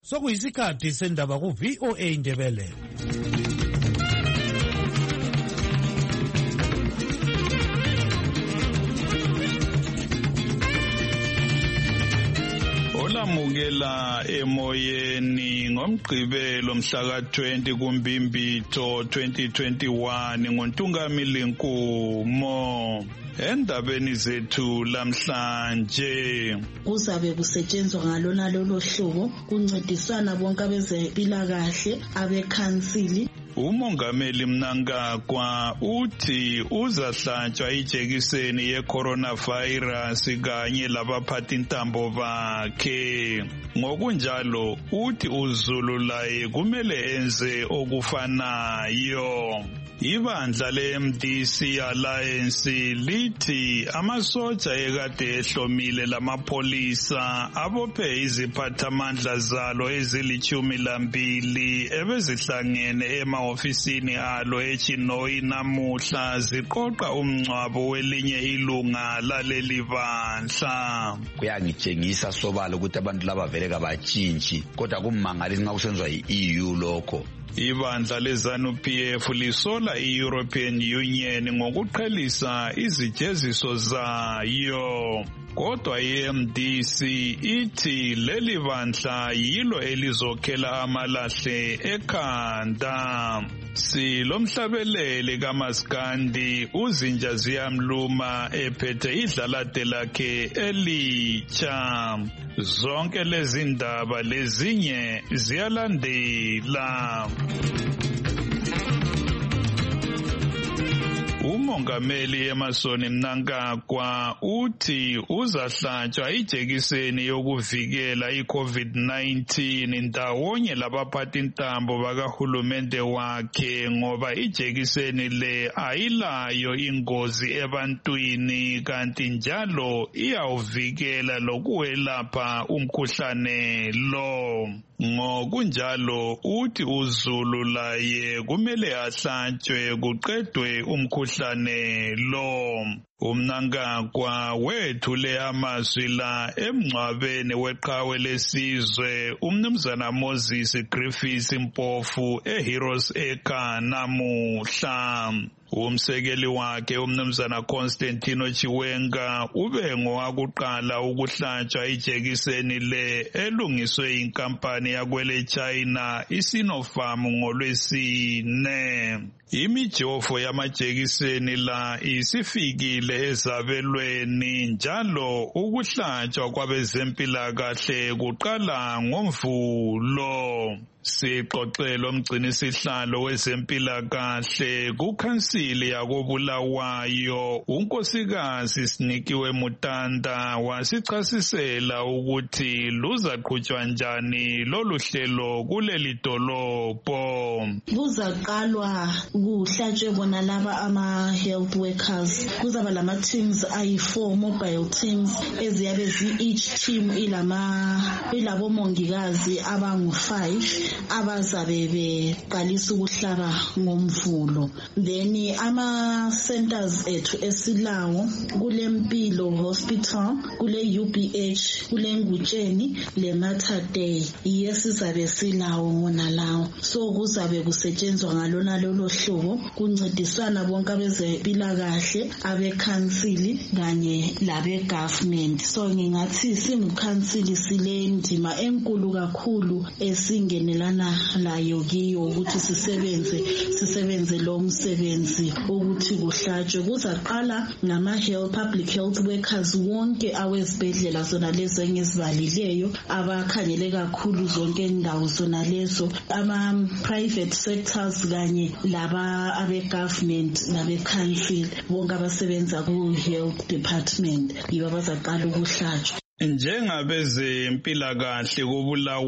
sokuyisikhathi sendaba ku-V O A Ndebele. olamukela emoyeni ngomgqibelo mhla ka-twenty kuMbimbitho twenty twenty-one ngontungamili Nkumo. Endabeni zethu lamhlanje kuzabe kusetshenzwa ngalona lolo hlobo kuncedisana bonke abezempilakahle abekhansili. Umongameli Mnangagwa uthi uzahlatshwa ijekiseni ye-coronavirus kanye labaphathi intambo bakhe. Ngokunjalo uthi uZulu laye kumele enze okufanayo. Ibandla le-M D C Alliance lithi amasoja ekade ehlomile lamapholisa abophe iziphathamandla zalo ezilithumi lambili ebezihlangene ema-ofisini alo eChinoyi namuhla ziqoqa umngcwabo welinye ilunga laleli bandla. Kuyangitshengisa sobala ukuthi abantu laba vele kabatshintshi kodwa kummangalisi nxa kusenziwa yi-E U lokho. Ibandla le-ZANU P F lisola i-European Union ngokuqhelisa izijeziso zayo. Kodwa i-M D C ithi leli bandla yilo elizokhela amalahle ekhanda. Silomhlabeleli kaMaskandi uzinja ziyamluma ephethe idlalade lakhe elitsha. Zonke lezi ndaba lezinye ziyalandela. Umongameli Emmerson Mnangagwa uthi uzahlatshwa ijekiseni yokuvikela i-COVID nineteen ndawonye labaphathi intambo bakahulumende wakhe ngoba ijekiseni le ayilayo ingozi ebantwini kanti njalo iyawuvikela lokuwelapha umkhuhlane lo. Ngokunjalo uthi uZulu laye kumele ahlatshwe kuqedwe umkhuhlane lo. Umnangagwa wethule amazwi la emngcwabeni weqhawe lesizwe umnumzana Moses Griffiths Mpofu eHeroes Acre namuhla. Umsekeli wakhe umnumzana Constantino Chiwenga ube ngowakuqala ukuhlatshwa ijekiseni le elungiswe inkampani yakwele China iSinopharm ngolwesine. Imijovo yamajekiseni la isifikile ezabelweni njalo ukuhlatshwa kwabezempilakahle kuqala ngoMvulo. Sixoxelo mgcinisihlalo wezempilakahle kukhansili yakobulawayo unkosikazi Sinikiwe Mutanda wasichasisela ukuthi luzaqhutshwa njani lolu hlelo kuleli dolobho. Kuzaqalwa kuhlatshwe bona laba ama health workers. Kuzaba lama teams ayi four mobile teams eziyabe zi each team ilama ilabo mongikazi abangu five abazabe beqalisa ukuhlaba ngoMvulo. Then ama centers ethu esilawo kule Mpilo Hospital, kule U B H, kule Ngutsheni le Mater Day yesizabe silawo ngona lawo. So kuzabe kusetshenzwa ngalona lolo hlobo kuncedisana bonke abezempilakahle abekhansili kanye labe government. So ngingathi singukhansili sile ndima enkulu kakhulu esingenelana layo kiyo ukuthi sisebenze sisebenze lo msebenzi ukuthi kuhlatshwe. Kuzaqala ngama health public health workers wonke awezibhedlela zona lezo engizibalileyo abakhangele kakhulu zonke indawo zona lezo ama private sectors kanye laba abe government nabe council bonke abasebenza ku health department yibo abazaqala ukuhlatshwa. Njengabezempilakahle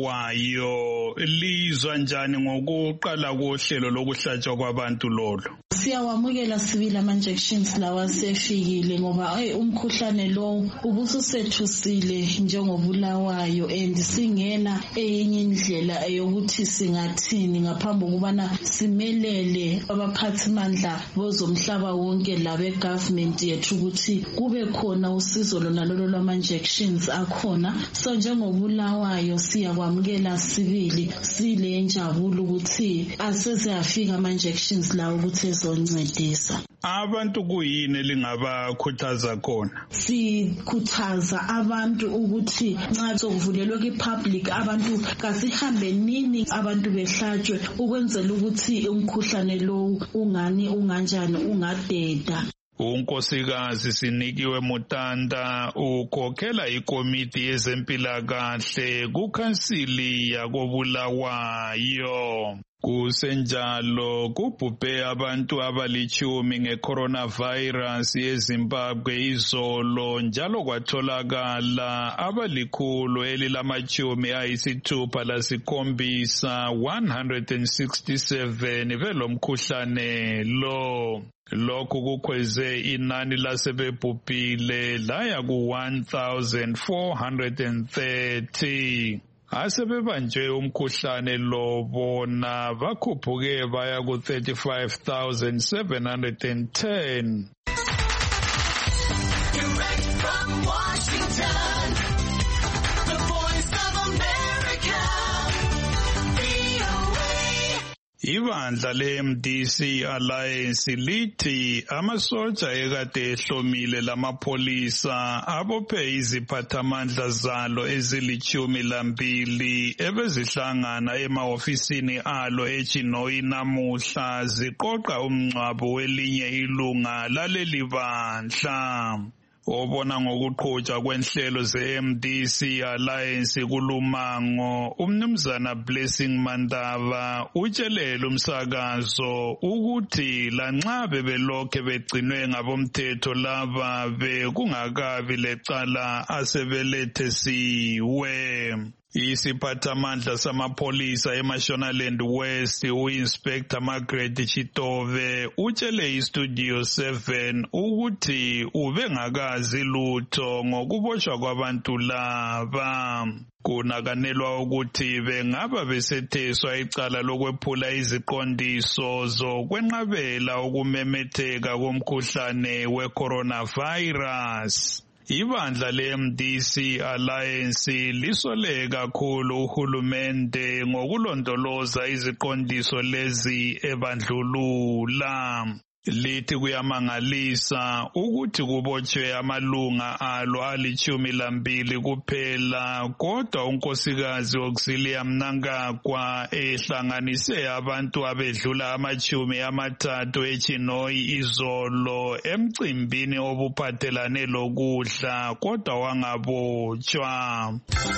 kobulawayo lizwa njani ngokuqala kohlelo lokuhlatshwa kwabantu lolo? siyawamukela sibili ama-injections lawa sefikile ngoba hey, umkhuhlane lo ubususethusile njengobulawayo and singena enye indlela yokuthi singathini ngaphambi kokubana simelele abaphathimandla bozomhlaba wonke labe-government yethu ukuthi kube khona usizo lona lolo lwama-injections akhona. So njengobulawayo siyakwamukela sibili sile njabulo ukuthi aseze afika ama-injections lawo ukuthi ezoncedisa. Abantu kuyini lingabakhuthaza khona? Sikhuthaza abantu ukuthi nxa sokuvulelwa ki-public abantu kasihambe nini abantu behlatshwe ukwenzela ukuthi umkhuhlane lo ungani unganjani ungadeda. Unkosikazi Sinikiwe Mutanda ukhokhela ikomiti yezempilakahle kukhansili yakobulawayo. Kusenjalo kubhubhe abantu abalichumi nge-coronavirus eZimbabwe izolo njalo kwatholakala abalikhulu elilamachumi ayisithupha lasikhombisa one hundred sixty-seven velomkhuhlane lo. Lokhu kukhweze inani lasebebhubhile laya ku one thousand four hundred thirty. Asebebanjwe umkhuhlane lo bona bakhuphuke baya ku thirty-five thousand seven hundred ten. Direct from Washington, the Voice of America, V O A. Ibandla le-M D C Alliance lithi amasotsha ekade ehlomile lamapholisa abophe iziphathamandla zalo ezilichumi lambili ebezihlangana emahofisini alo eChinoyi namuhla ziqoqa umngcwabo welinye ilunga laleli bandla. Obona ngokuqhutshwa kwenhlelo ze-M D C Alliance kulumango umnumzana Blessing Mandava utshelele umsakazo ukuthi lanxa bebelokhe begcinwe ngabomthetho laba bekungakabi lecala asebelethesiwe. Isiphathamandla samapholisa eMashonaland West u-Inspector Margaret Chitove utshele iStudio seven ukuthi ubengakazi lutho ngokuboshwa kwabantu laba. Kunakanelwa ukuthi bengaba besetheswa icala lokwephula iziqondiso zokwenqabela ukumemetheka komkhuhlane we-coronavirus. Ibandla le-M D C Alliance lisole kakhulu uhulumende ngokulondoloza iziqondiso lezi ebandlulula. Lithi kuyamangalisa ukuthi kubotshwe amalunga alo alichumi lambili kuphela kodwa unkosikazi Auxilia Mnangagwa ehlanganise abantu abedlula amachumi amathathu eChinoyi izolo emcimbini obuphathelane lokudla kodwa wangabotshwa.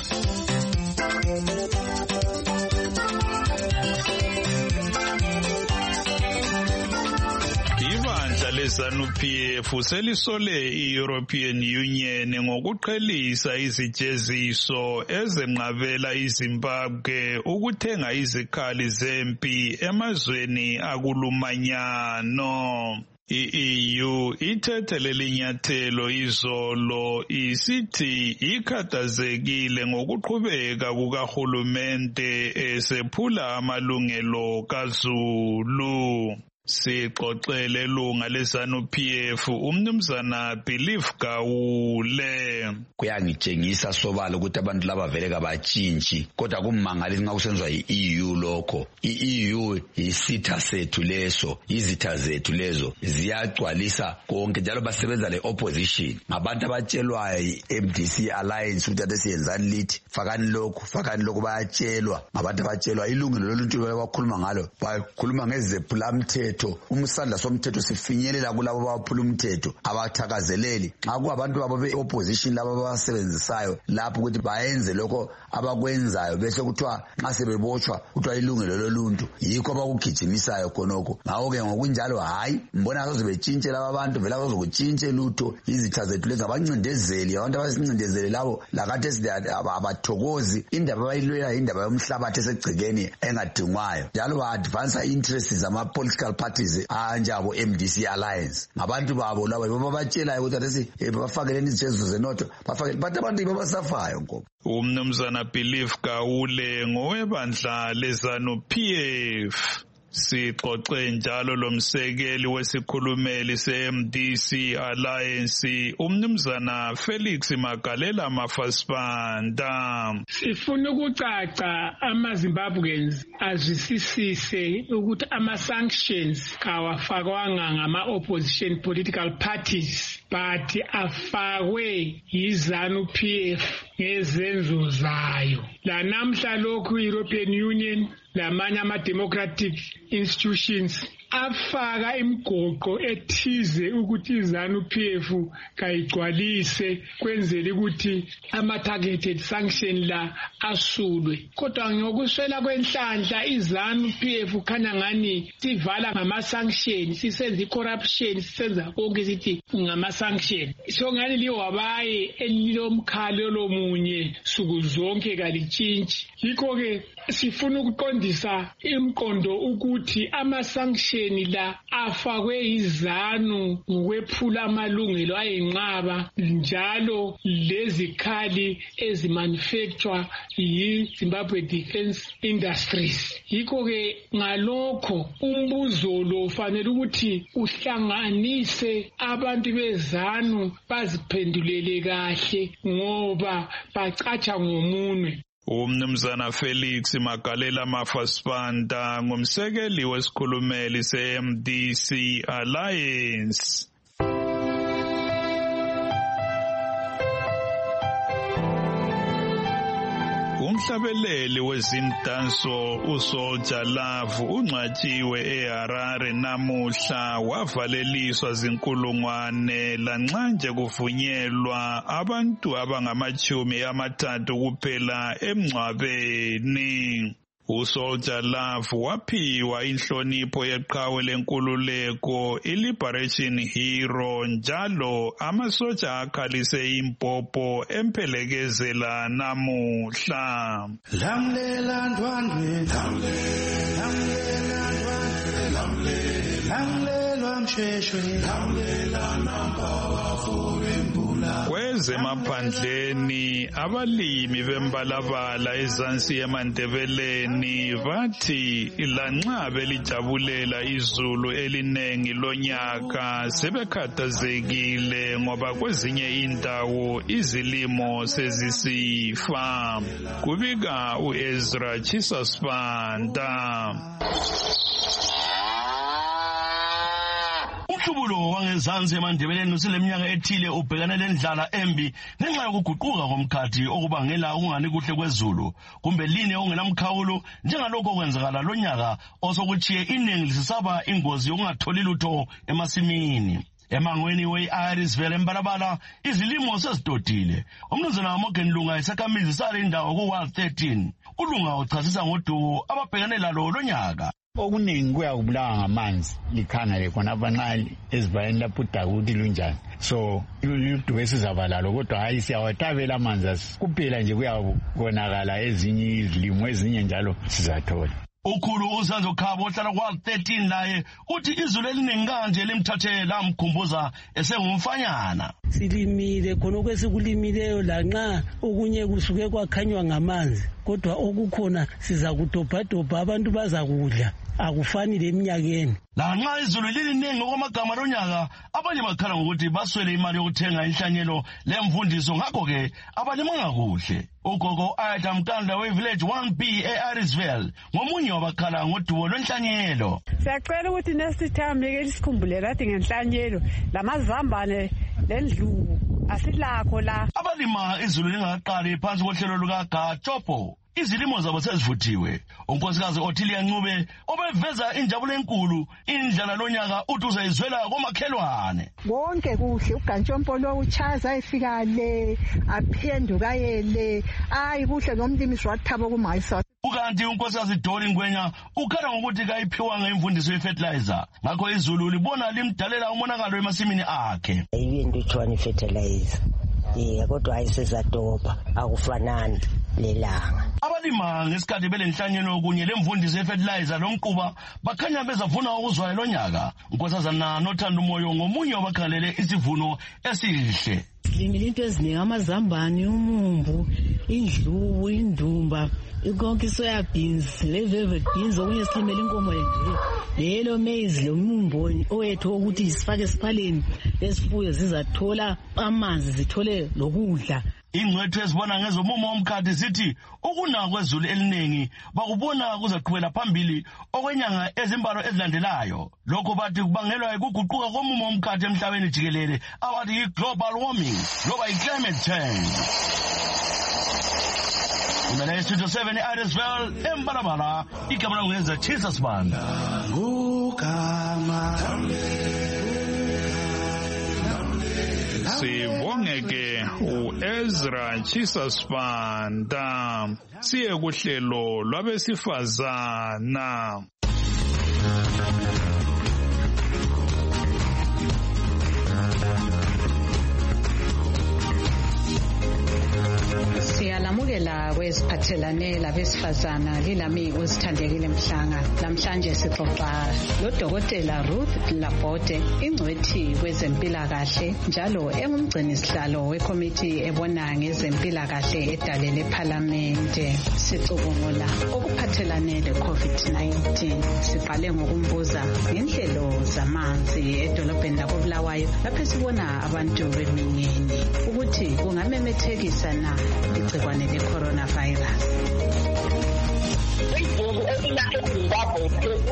Le-ZANU-P F selisole i-European Union ngokuqhelisa izijeziso ezenqabela iZimbabwe ukuthenga izikhali zempi emazweni akulumanyano. I-E U ithethe leli nyathelo izolo isithi ikhathazekile ngokuqhubeka kukahulumende esephula amalungelo kaZulu. Sixoxele lunga le-ZANU-P F umnumzana Belief Gawule. Kuyangitshengisa sobala ukuthi abantu laba vele kabatshintshi kodwa kummangalisi nxa kusenzwa i-E U lokho. I-E U yisitha sethu leso, izitha zethu lezo ziyagcwalisa konke njalo basebenza le-opposition. Ngabantu abatshelwayo i-M D C Alliance ukuthi ade siyenzani lithi fakani lokhu fakani lokhu bayatshelwa ngabantu abatshelwa ilungelo loluntu bakhuluma ngalo bakhuluma ngezephulamthetho. Umsandla somthetho sifinyelela kulabo abaphula umthetho abathakazeleli nxa kuabantu babo be-opposition labo abasebenzisayo lapho ukuthi bayenze lokho abakwenzayo bese kuthiwa nxa sebebotshwa kuthiwa ilungelo loluntu yikho abakugijimisayo khonokho. Ngakho-ke ngokunjalo hayi mbona azozebetshintshe laba abantu vele abazokutshintshe lutho izitha zethu lezi abancindezeli abantu abasincindezeli labo lakathi abathokozi indaba abayilwela indaba yomhlabathi esegcekeni engadingwayo njalo ba-advansa interests zama-political parties anjabo M D C Alliance ngabantu babo laba babatshelayo ukuthi athi bafakeleni izijezo zenotho bafakele but abantu babasafayo ngoba umnumzana Belief Gawule ngowebandla lezanu P F. Sixoxe njalo lomsekeli wesikhulumeli se-M D C Alliance umnumzana Felix Magalela Mafasibanda. Sifuna ukucaca ama-Zimbabweans azwisisise ukuthi ama-sanctions kawafakwanga ngama-opposition political parties but afakwe yizanu P F ngezenzo zayo. La namhla lokhu European Union lamanye ama-democratic institutions afaka imigoqo ethize ukuthi izanu P F kayigcwalise kwenzele ukuthi ama-targeted sanction la asulwe. Kodwa ngokuswela kwenhlanhla izanu P F khanya ngani sivala ngama-sanction, sisenza i-corruption, sisenza konke sithi ngama-sanction. So ngani liwabaye elilomkhalo lomunye suku zonke kalitshintshi. Yikho-ke sifuna ukuqondisa imqondo ukuthi ama-sanction la afakwe izanu ngokwephula amalungelo ayinqaba njalo lezikhali ezimanufacture yi-Zimbabwe Defence Industries. Yikho-ke ngalokho umbuzo lo ufanele ukuthi uhlanganise abantu bezanu baziphendulele kahle ngoba bacatsha ngomunwe. Umnumzana Felix Magalela Mafasibanda ngumsekeli wesikhulumeli se-M D C Alliance. Umhlabeleli wezindanso uSoldier Love ungcwatshiwe eHarare namuhla wavaleliswa zinkulungwane lanxa nje kuvunyelwa abantu abangamachumi amathathu kuphela emngcwabeni. uSoldier Love waphiwa inhlonipho yeqhawe lenkululeko iLiberation Hero njalo amasotsha akhalise impopo empelekezela namuhla. Lamlela ndwandwe lamlela ndwandwe lamlela msheshwe lamlela nampawa fubembula. Kwezemaphandleni abalimi bembalabala ezansi eMandebeleni bathi lanxa belijabulela izulu elinengi lonyaka sebekhathazekile ngoba kwezinye indawo izilimo sezisifa. Kubika uEzra Chisasibanda. Umhlubulo wangezansi eMandebeleni useleminyaka ethile ubhekane lendlala embi ngenxa yokuguquka komkhathi okubangela ukungani kuhle kwezulu kumbe line okungenamkhawulo njengalokho okwenzakala lonyaka osokuchiye iningi lisisaba ingozi yokungatholi lutho emasimini. Emangweni we-Irisville embalabala izilimo sezidodile. Umnumzana Morgan Lunga isakhamizi sale indawo ku-Ward thirteen. uLunga uchasisa ngodumo ababhekane lalo lonyaka. Okuningi kuyakubulawa ngamanzi likhangele khonapha nxa ezibayeni lapho udaka ukuthi lunjani. So ludumo esizaba lalo kodwa hayi siyawatabela amanzi kuphela nje kuyakonakala ezinye izilimo ezinye njalo sizathola. Ukhulu uZanzo Khabo ohlala kwa thirteen laye uthi izulu eliningi kanje limthathe lamkhumbuza esengumfanyana. Silimile khona okwesikulimeleyo lanxa okunye kusuke kwakhanywa ngamanzi kodwa okukhona siza kudobhadobha abantu bazakudla akufani leminyakeni. Lanxa izulu liningi okwamagama lonyaka abanye bakhala ngokuthi baswele imali yokuthenga inhlanyelo lemvundiso ngakho-ke abalimanga kuhle. Ugogo Ayatha Mkanda we-Village one B e-Irisville ngomunye wabakhala ngodumo lwenhlanyelo. Siyacela ukuthi next time ke sikhumbule kathi ngenhlanyelo lamazambane lendlubu asilakho la. Abalima izulu lingaqali phansi kohlelo lukaGatshopo izilimo zabo sezivuthiwe. Unkosikazi Othilia Ncube obeveza injabulo enkulu indlala lonyaka uthi uzayizwela komakhelwane. Konke kuhle uGantshompo lo uchaza efika le aphenduka yele ayi kuhle nomlimi swathaba kumayisa. Ukanti unkosikazi Dori Ngwenya ukhala ngokuthi kayiphiwa ngemfundiso yefertilizer ngakho izulu libona limdalela umonakalo emasimini akhe. Yinto ithwani fertilizer. Yeah, kodwa ayisezadobha akufanani lelanga. abalima ngesikhathi belenhlanyelo okunye lemvundisi efertilizer lomquba bakhanya bezavuna okuzwayo lonyaka. Nkosazana nothanda umoyo ngomunye wabakhangelele isivuno esihle. Silimile into eziningi, amazambane, umumbu, indlubu, indumba, ikonke isoya beans, le velvet beans, okunye silimele inkomo lelo maize, lo mumbu owethu ukuthi sifake esiphaleni lesifuyo zizathola amanzi, zithole lokudla. Ingcwethu ezibona ngezomumo womkhathi sithi ukuna kwezulu eliningi bakubona kuzaqhubela phambili okwenyanga ezimbalwa ezilandelayo. Lokho bathi kubangelwa ukuguquka komumo womkhathi emhlabeni jikelele abathi i-global warming loba i-climate change. Umele Studio seven Irisville embalabala igama langenza Chisa Sibanda. Ngugama Sibongeke uEzra Chisa Sibanda. Siye kuhlelo lwabesifazana. Siyalamukela kweziphathelane labesifazana lilami uzithandekile Mhlanga. Namhlanje sixoxa lodokotela Ruth Labote, ingcwethi kwezempilakahle njalo engumgcini sihlalo wekomiti ebona ngezempilakahle edale leParliamente. Sicubungula okuphathelane leCovid nineteen. Siqale ngokumbuza ngendlelo zamanzi edolobheni lakoBulawayo lapho sibona abantu beminyeni ukuthi kungamemethekisa na igcikwane le-coronavirus. Izulu elilapha eZimbabwe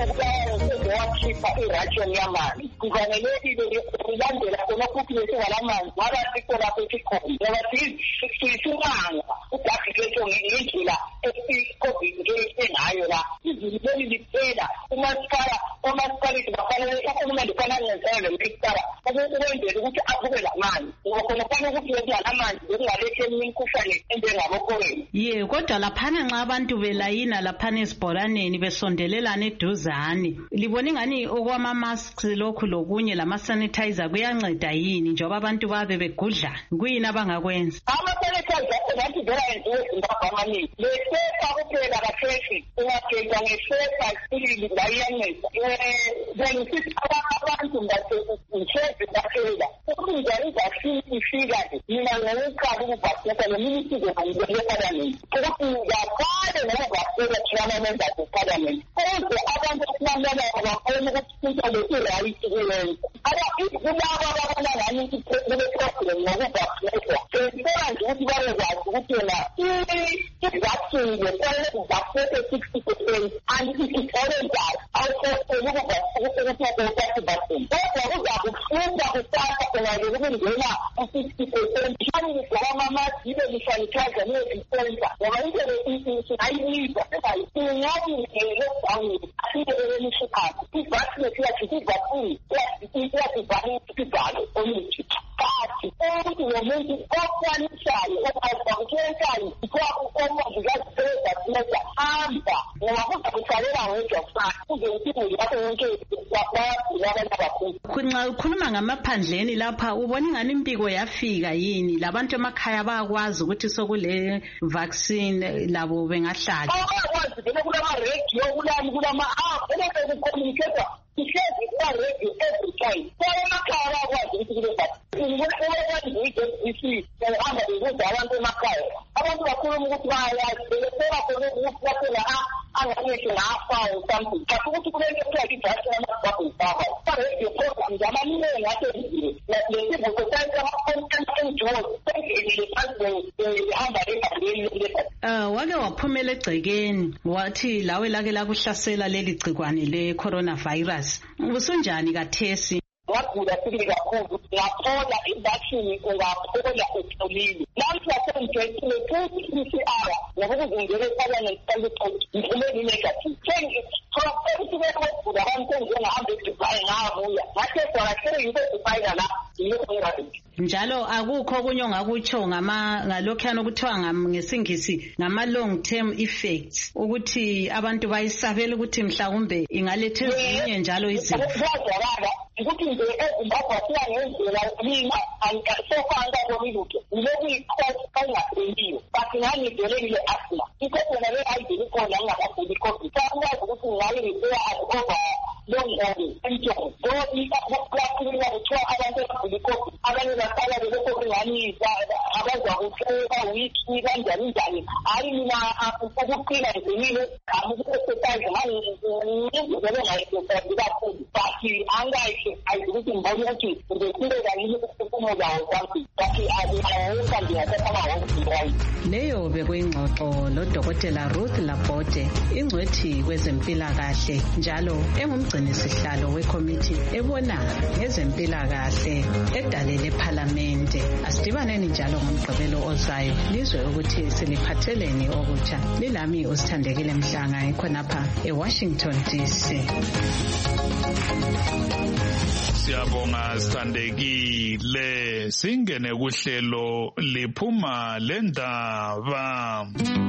seziwakhipha iration yamanzi. Kufanelekile lilandela khona ukuthi lesingalamanzi ngoba sikho lapho sikhona. Ngoba siyisimanga udakhiletho ngendlela i-COVID engayo la. Izulu leli liphela umasipala umasipaliti bafanele uhulumende kufanele ngenzele lemisipala ukwenzela ukuthi akube lamanzi. Ngoba khona kufanele ukuthi lekungalamanzi bekungalethi eminye imikhuhlane enjengabokhoreni. Ye, kodwa laphana nxa abantu belayina laphana esibhoraneni besondelelana eduzane, libona ingani okwama-masks lokhu lokunye lama-sanitizer kuyanceda yini njengoba abantu babe begudla? Kuyini abangakwenza? Ama-sanitizer engathi vela yenziwe eZimbabwe amaningi. Lesepa kuphela kathesi ungageza ngesepa ilili la iyanceda. Then sithi abantu ngisheje baphela. Ukunja i-vaccine ifika nje mina ngokuqala ukuvaccineka neminisize ngiyeParliament. Ukuthi ngaqale ngokuvaccineka thina menza eParliament. Konke abantu esimamela abafuna ukuthi sithole i-right kuyenza. Aba kulabo ababona ngani i-president ngokuvaccineka. Sesibona nje ukuthi bayekwazi ukuthi yena i-vaccine kufanele kuvaccineke sixty percent and i-orange awukhosela ukuvaccineka i-vaccine. Kodwa kuzakuhlupha kusasa kungabe ukungena u-sixty percent. Mhlawumbe ngigqoka amamaski ibe ngisanitizer ne-dispenser ngoba into ayiyidwa ingathi nge-lockdown asiyeleleni isikhali. I-vaccine siyathi i-vaccine iyasivala isivalo omuthi. Kathi umuntu nomuntu okwanisayo okuvakutshelayo omongikazi bezavaccineka hamba ngoba kuzakusalela wedwa kusasa kuze ukuthi lapho yonke bayagula abantu abakhulu. Nxa ukhuluma ngamaphandleni lapha ubona ingani impiko yafika yini labantu emakhaya bayakwazi ukuthi sokule vaccine labo bengahlala? Bayakwazi vele kulama-radio kulani kulama-app eleke kucommunicate ihlezi kuba-radio every time. Kwaye emakhaya bayakwazi ukuthi kule vaccine. Ngibona i-D C behamba bebuza abantu emakhaya. Abantu bakhuluma ukuthi bayayazi belesela khona ukuthi baphela anganisho ngafa or something. But ukuthi kulento ekuthiwa i-vaccine ama-bubble cover. Ama-radio programs amaningi asezile. Lesibhuko sayise ama-content enjoy. Sengilile phansi behamba ebandleni le-vaccine. Uh, wake waphumela egcekeni wathi lawe lake lakuhlasela leli gcikwane le-coronavirus. Usunjani kathesi? Wagula sibili kakhulu, ngaphola i-vaccine ungaphola utholile. Namhla sengijwayele futhi i-C C R ngoba kuzongena eParliament ukuthi ngiphumele negative. Sengithola ukuthi bekugula abantu engihamba eDubai ngabuya. Ngakhe kwahle into eDubai la yikho ngirathi. Njalo akukho okunye ongakutsho ngama ngalokhuyana okuthiwa ngesingisi ngama long term effects ukuthi abantu bayisabela ukuthi mhlawumbe ingalethe ezinye njalo izifo. ukuthi nje ezimbabwe siyangenzela mina sofa angaboni lutho ngilokuyikhosi kangasebenziyo but ngangidelekile asthma ikhosi yona le ayideli khona ngingakaguli covid sakwazi ukuthi ngabe ngiseya over long haul enjoy so ikakulakulina kuthiwa abantu abaguli covid abanye basala belokho kunganisa abazwa kuhluka wiki kanjani njani hayi mina ukuqina ngizinile amuku-exercise ngangizele ngayi-exercise kakhulu but angayise ayikuthi ngibone ukuthi ngizoqhubeka yini ukuphefumuza kwami but awuka ndiyathatha amahomsiwayi. Leyo bekuyingxoxo lodokotela Ruth Labote, ingcwethi kwezempilakahle njalo engumgcinisihlalo wekomiti ebona ngezempilakahle edale lephalamende. Asidibaneni njalo ngomgqibelo ozayo lizwe ukuthi siliphatheleni okutsha. Lilami uSithandekile Mhlanga ikhonapha eWashington D C. Siyabonga Sithandekile. Singene kuhlelo liphuma lendaba.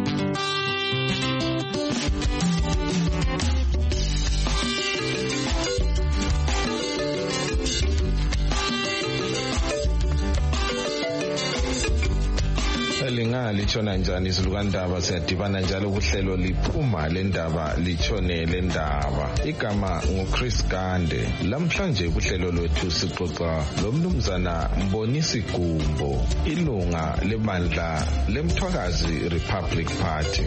Linga lichona njani izilukandaba siyadibana njalo kuhlelo liphuma lendaba lichone lendaba. Igama nguChris Gande. Lamhlanje kuhlelo lwethu sixoxa lomnumzana Mbonisi Gumbo, ilunga lebandla leMthwakazi Republic Party.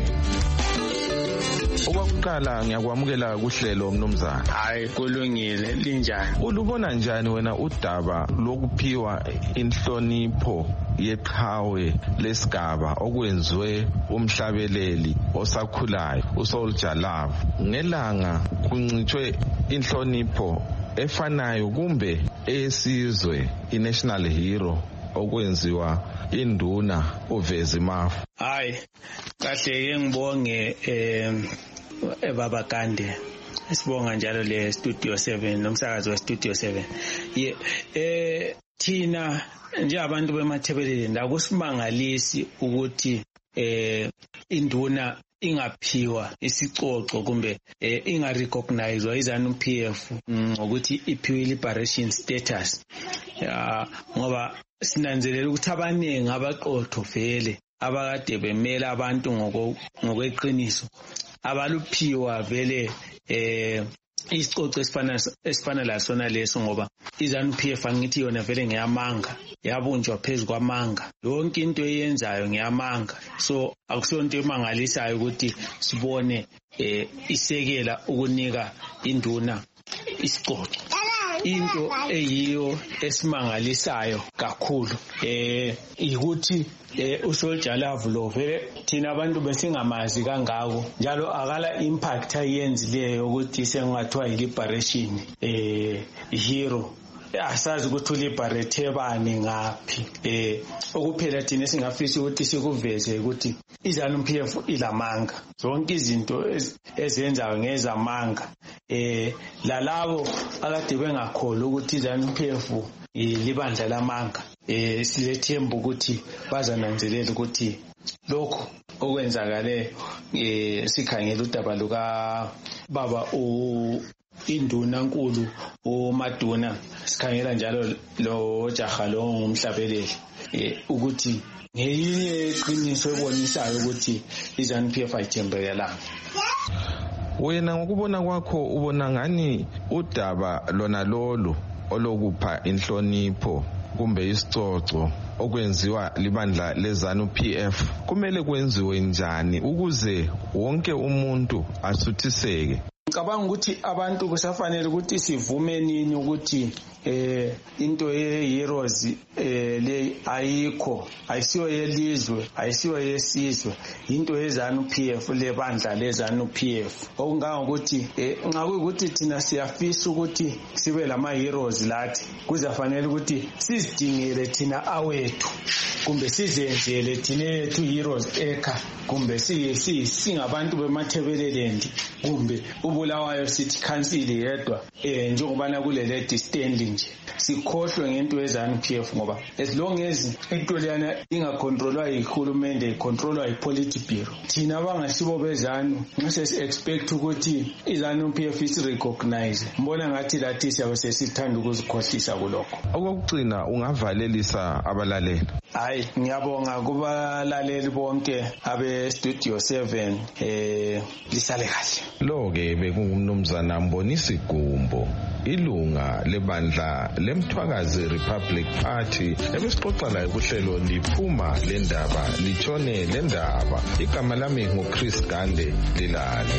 Okwakuqala ngiyakwamukela kuhlelo mnumzana. Hayi kulungile linjani? Ulubona njani wena udaba lokuphiwa inhlonipho yeqhawe lesigaba okwenziwe umhlabeleli osakhulayo uSoldier Love ngelanga kuncitshwe inhlonipho efanayo kumbe esizwe iNational Hero okwenziwa induna uVezi Mafu? Hayi kahle ke ngibonge eh ebaba Gande. Sibonga njalo le Studio seven nomsakazo we Studio seven. Ye eh thina nje abantu bemathebeleni ndakusimangalisi ukuthi eh induna ingaphiwa isicoco kumbe eh, ingarecognizewa izanu P F ngokuthi iphiwe liberation status. Ya ngoba sinanzelela ukuthi abaningi abaqotho vele abakade bemela abantu ngokweqiniso abaluphiwa vele eh isicoco esifana esifana la sona leso ngoba izanu P F angithi yona vele ngiyamanga yabunjwa phezulu kwamanga yonke into eyenzayo ngiyamanga so akusonto emangalisayo ukuthi sibone eh isekela ukunika induna isicoco. Into eyiyo esimangalisayo kakhulu eh ukuthi eh uSoldier Love lo vele thina abantu besingamazi kangako njalo akala impact ayenzileyo ukuthi sengathiwa liberation eh hero asazi ukuthi uliberate bani ngaphi eh okuphela thina singafisa ukuthi sikuveze ukuthi izanu P F ilamanga zonke izinto ezenzayo ngezamanga eh lalabo akade bengakholwa ukuthi izanu P F libandla lamanga eh silethemba ukuthi bazananzelela ukuthi lokho okwenzakale eh sikhangela udaba luka baba u induna nkulu uMaduna sikhangela njalo lo jaha lo ngumhlabeleli eh ukuthi ngeyinye iqiniso ebonisayo ukuthi izanu P F ayithembekelanga. Wena ngokubona kwakho ubona ngani udaba lona lolu olokupha inhlonipho kumbe isicoco okwenziwa libandla lezanu P F kumele kwenziwe njani ukuze wonke umuntu asuthiseke? Ngicabanga ukuthi abantu kusafanele ukuthi sivume nini ukuthi eh into ye heroes eh le ayikho ayisiyo yelizwe ayisiyo yesizwe into yezanu P F lebandla lezanu P F okungangokuthi ngakuyikuthi thina siyafisa ukuthi sibe lama heroes lathi kuzafanele ukuthi sizidingele thina awethu kumbe sizenzele thina ethu heroes ekha kumbe siyi singabantu bemathebelelendi kumbe kubulawayo sithi council yedwa eh njengobana kule lady Stanley nje sikhohlwe ngento yeZANU P F ngoba as long as into leyana ingacontrolwa yihulumende icontrolwa yipolitbureau thina abangasibo beZANU ngase expect ukuthi iZANU P F is recognize mbona ngathi lathi siyabe sesithanda ukuzikhohlisa kulokho. Okugcina ungavalelisa abalaleli. Hayi ngiyabonga kubalaleli bonke abe Studio seven eh lisale kahle. Lo ke bekungumnumzana Mbonisi Gumbo ilunga lebandla lemthwakazi Republic Party ebesixoxa laye kuhlelo liphuma lendaba litshone lendaba. Igama lami nguChris Gande Lilale.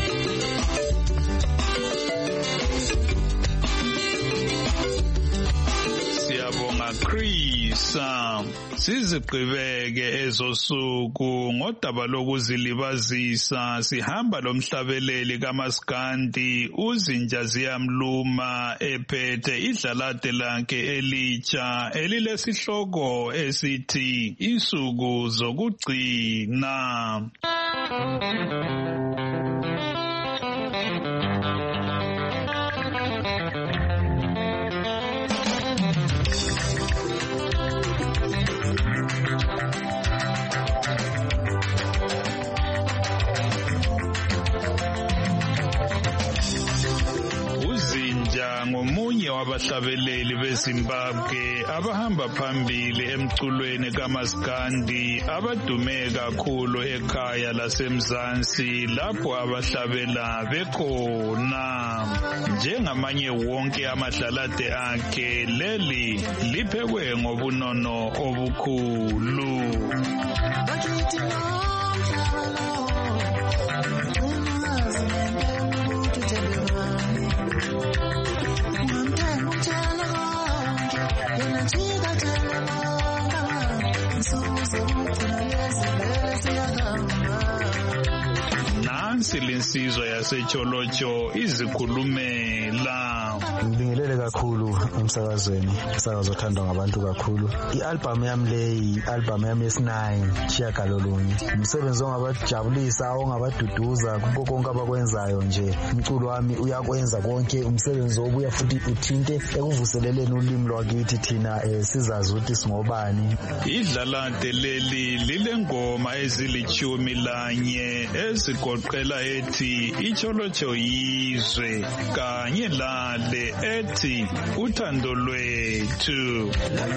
Siyabonga Chris. Sizigqibeke ezosuku ngodaba lokuzilibazisa sihamba lomhlabeleli kaMaskandi uZinja Ziyamluma ephethe idlalade lakhe elitsha elilesihloko esithi insuku zokugcina. Ngomunye wabahlabeleli beZimbabwe abahamba phambili emculweni kaMaskandi abadume kakhulu ekhaya laseMzansi lapho abahlabela bekhona. Njengamanye wonke amadlalade akhe leli liphekwe ngobunono obukhulu. Nansi linsizwa yaseTsholotsho izikhulumela. Ngibingelele kakhulu emsakazweni, umsakazo othandwa ngabantu kakhulu. I-album yami leyi, i-album yami yesi-nine, Chiyagalolunye. Umsebenzi ongabajabulisa, ongabaduduza kubo konke abakwenzayo nje. Umculo wami uyakwenza konke, umsebenzi obuya futhi uthinte ekuvuseleleni ulimi lwakithi thina sizazi ukuthi singobani. Idlalade leli lilengoma ezilithumi lanye ezigoqela ethi iTsholotsho yizwe kanye lale ethi uthando lwethu.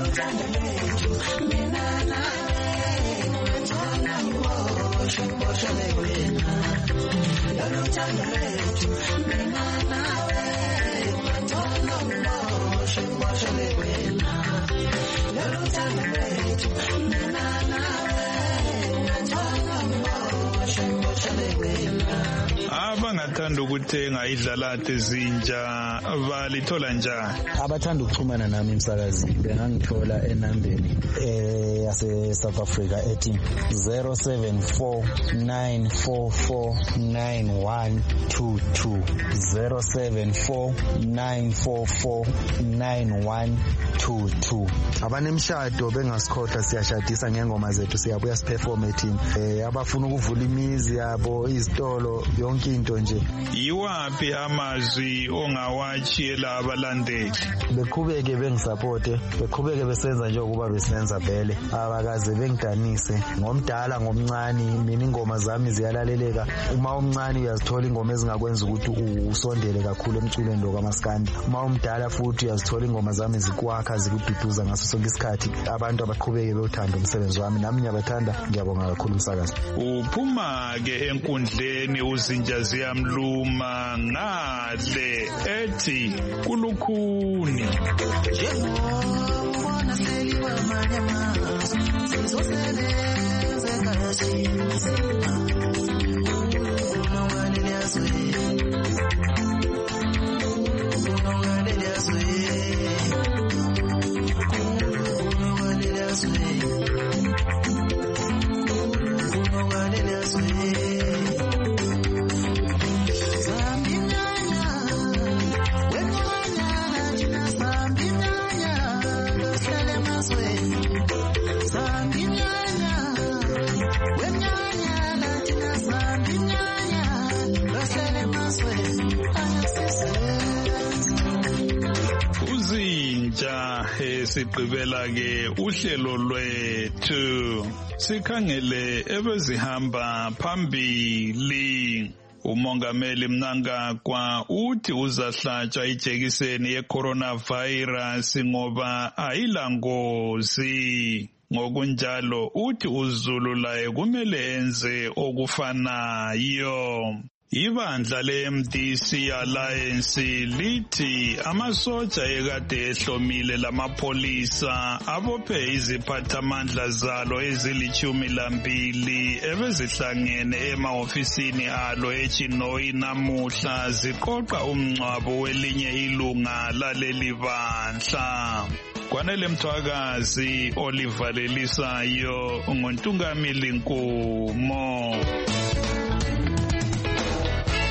Abangathanda ukuthenga idlalade ezintsha balithola njani? Abathanda ukuxhumana nami emsakazini bengangithola enambeni eh yase South Africa ethi zero seven four nine four four nine one two two zero seven four nine four four nine one two two. Abanemshado bengasikhohla siyashadisa ngengoma zethu siyabuya siperform team. Eh abafuna ukuvula imizi yabo izitolo yonke into nje. Yiwaphi amazwi ongawatshiyela abalandeli? Beqhubeke bengisupporte, beqhubeke besenza njengoba besenza vele. Abakaze bengidanise ngomdala ngomncane, mina ingoma zami ziyalaleleka. Uma umncane uyazithola ingoma ezingakwenza ukuthi usondele kakhulu emculweni lo kaMaskandi. Uma umdala futhi uyazithola ingoma zami zikwakha zikududuza ngaso sonke isikhathi. Abantu abaqhubeke beyothanda umsebenzi wami nami ngiyabathanda, ngiyabonga kakhulu umsakazi. Uphuma ke enkundleni uZinja Ziyamluma ngale ethi kulukhuni. When Uzinja esigqibela ke uhlelo lwethu sikhangele ebezihamba phambili. Umongameli Mnangagwa uthi uzahlatshwa ijekiseni ye-coronavirus ngoba ayilangozi. Ngokunjalo uthi uZulu laye kumele enze okufanayo. Ibandla le-M D C Alliance lithi amasoja ekade ehlomile lamapholisa abophe iziphathamandla zalo ezilithumi lambili ebezihlangene emahofisini alo eChinoyi namuhla ziqoqa umngcwabo welinye ilunga laleli bandla. Kwanele Mthwakazi olivalelisayo ngontungamili Nkumo.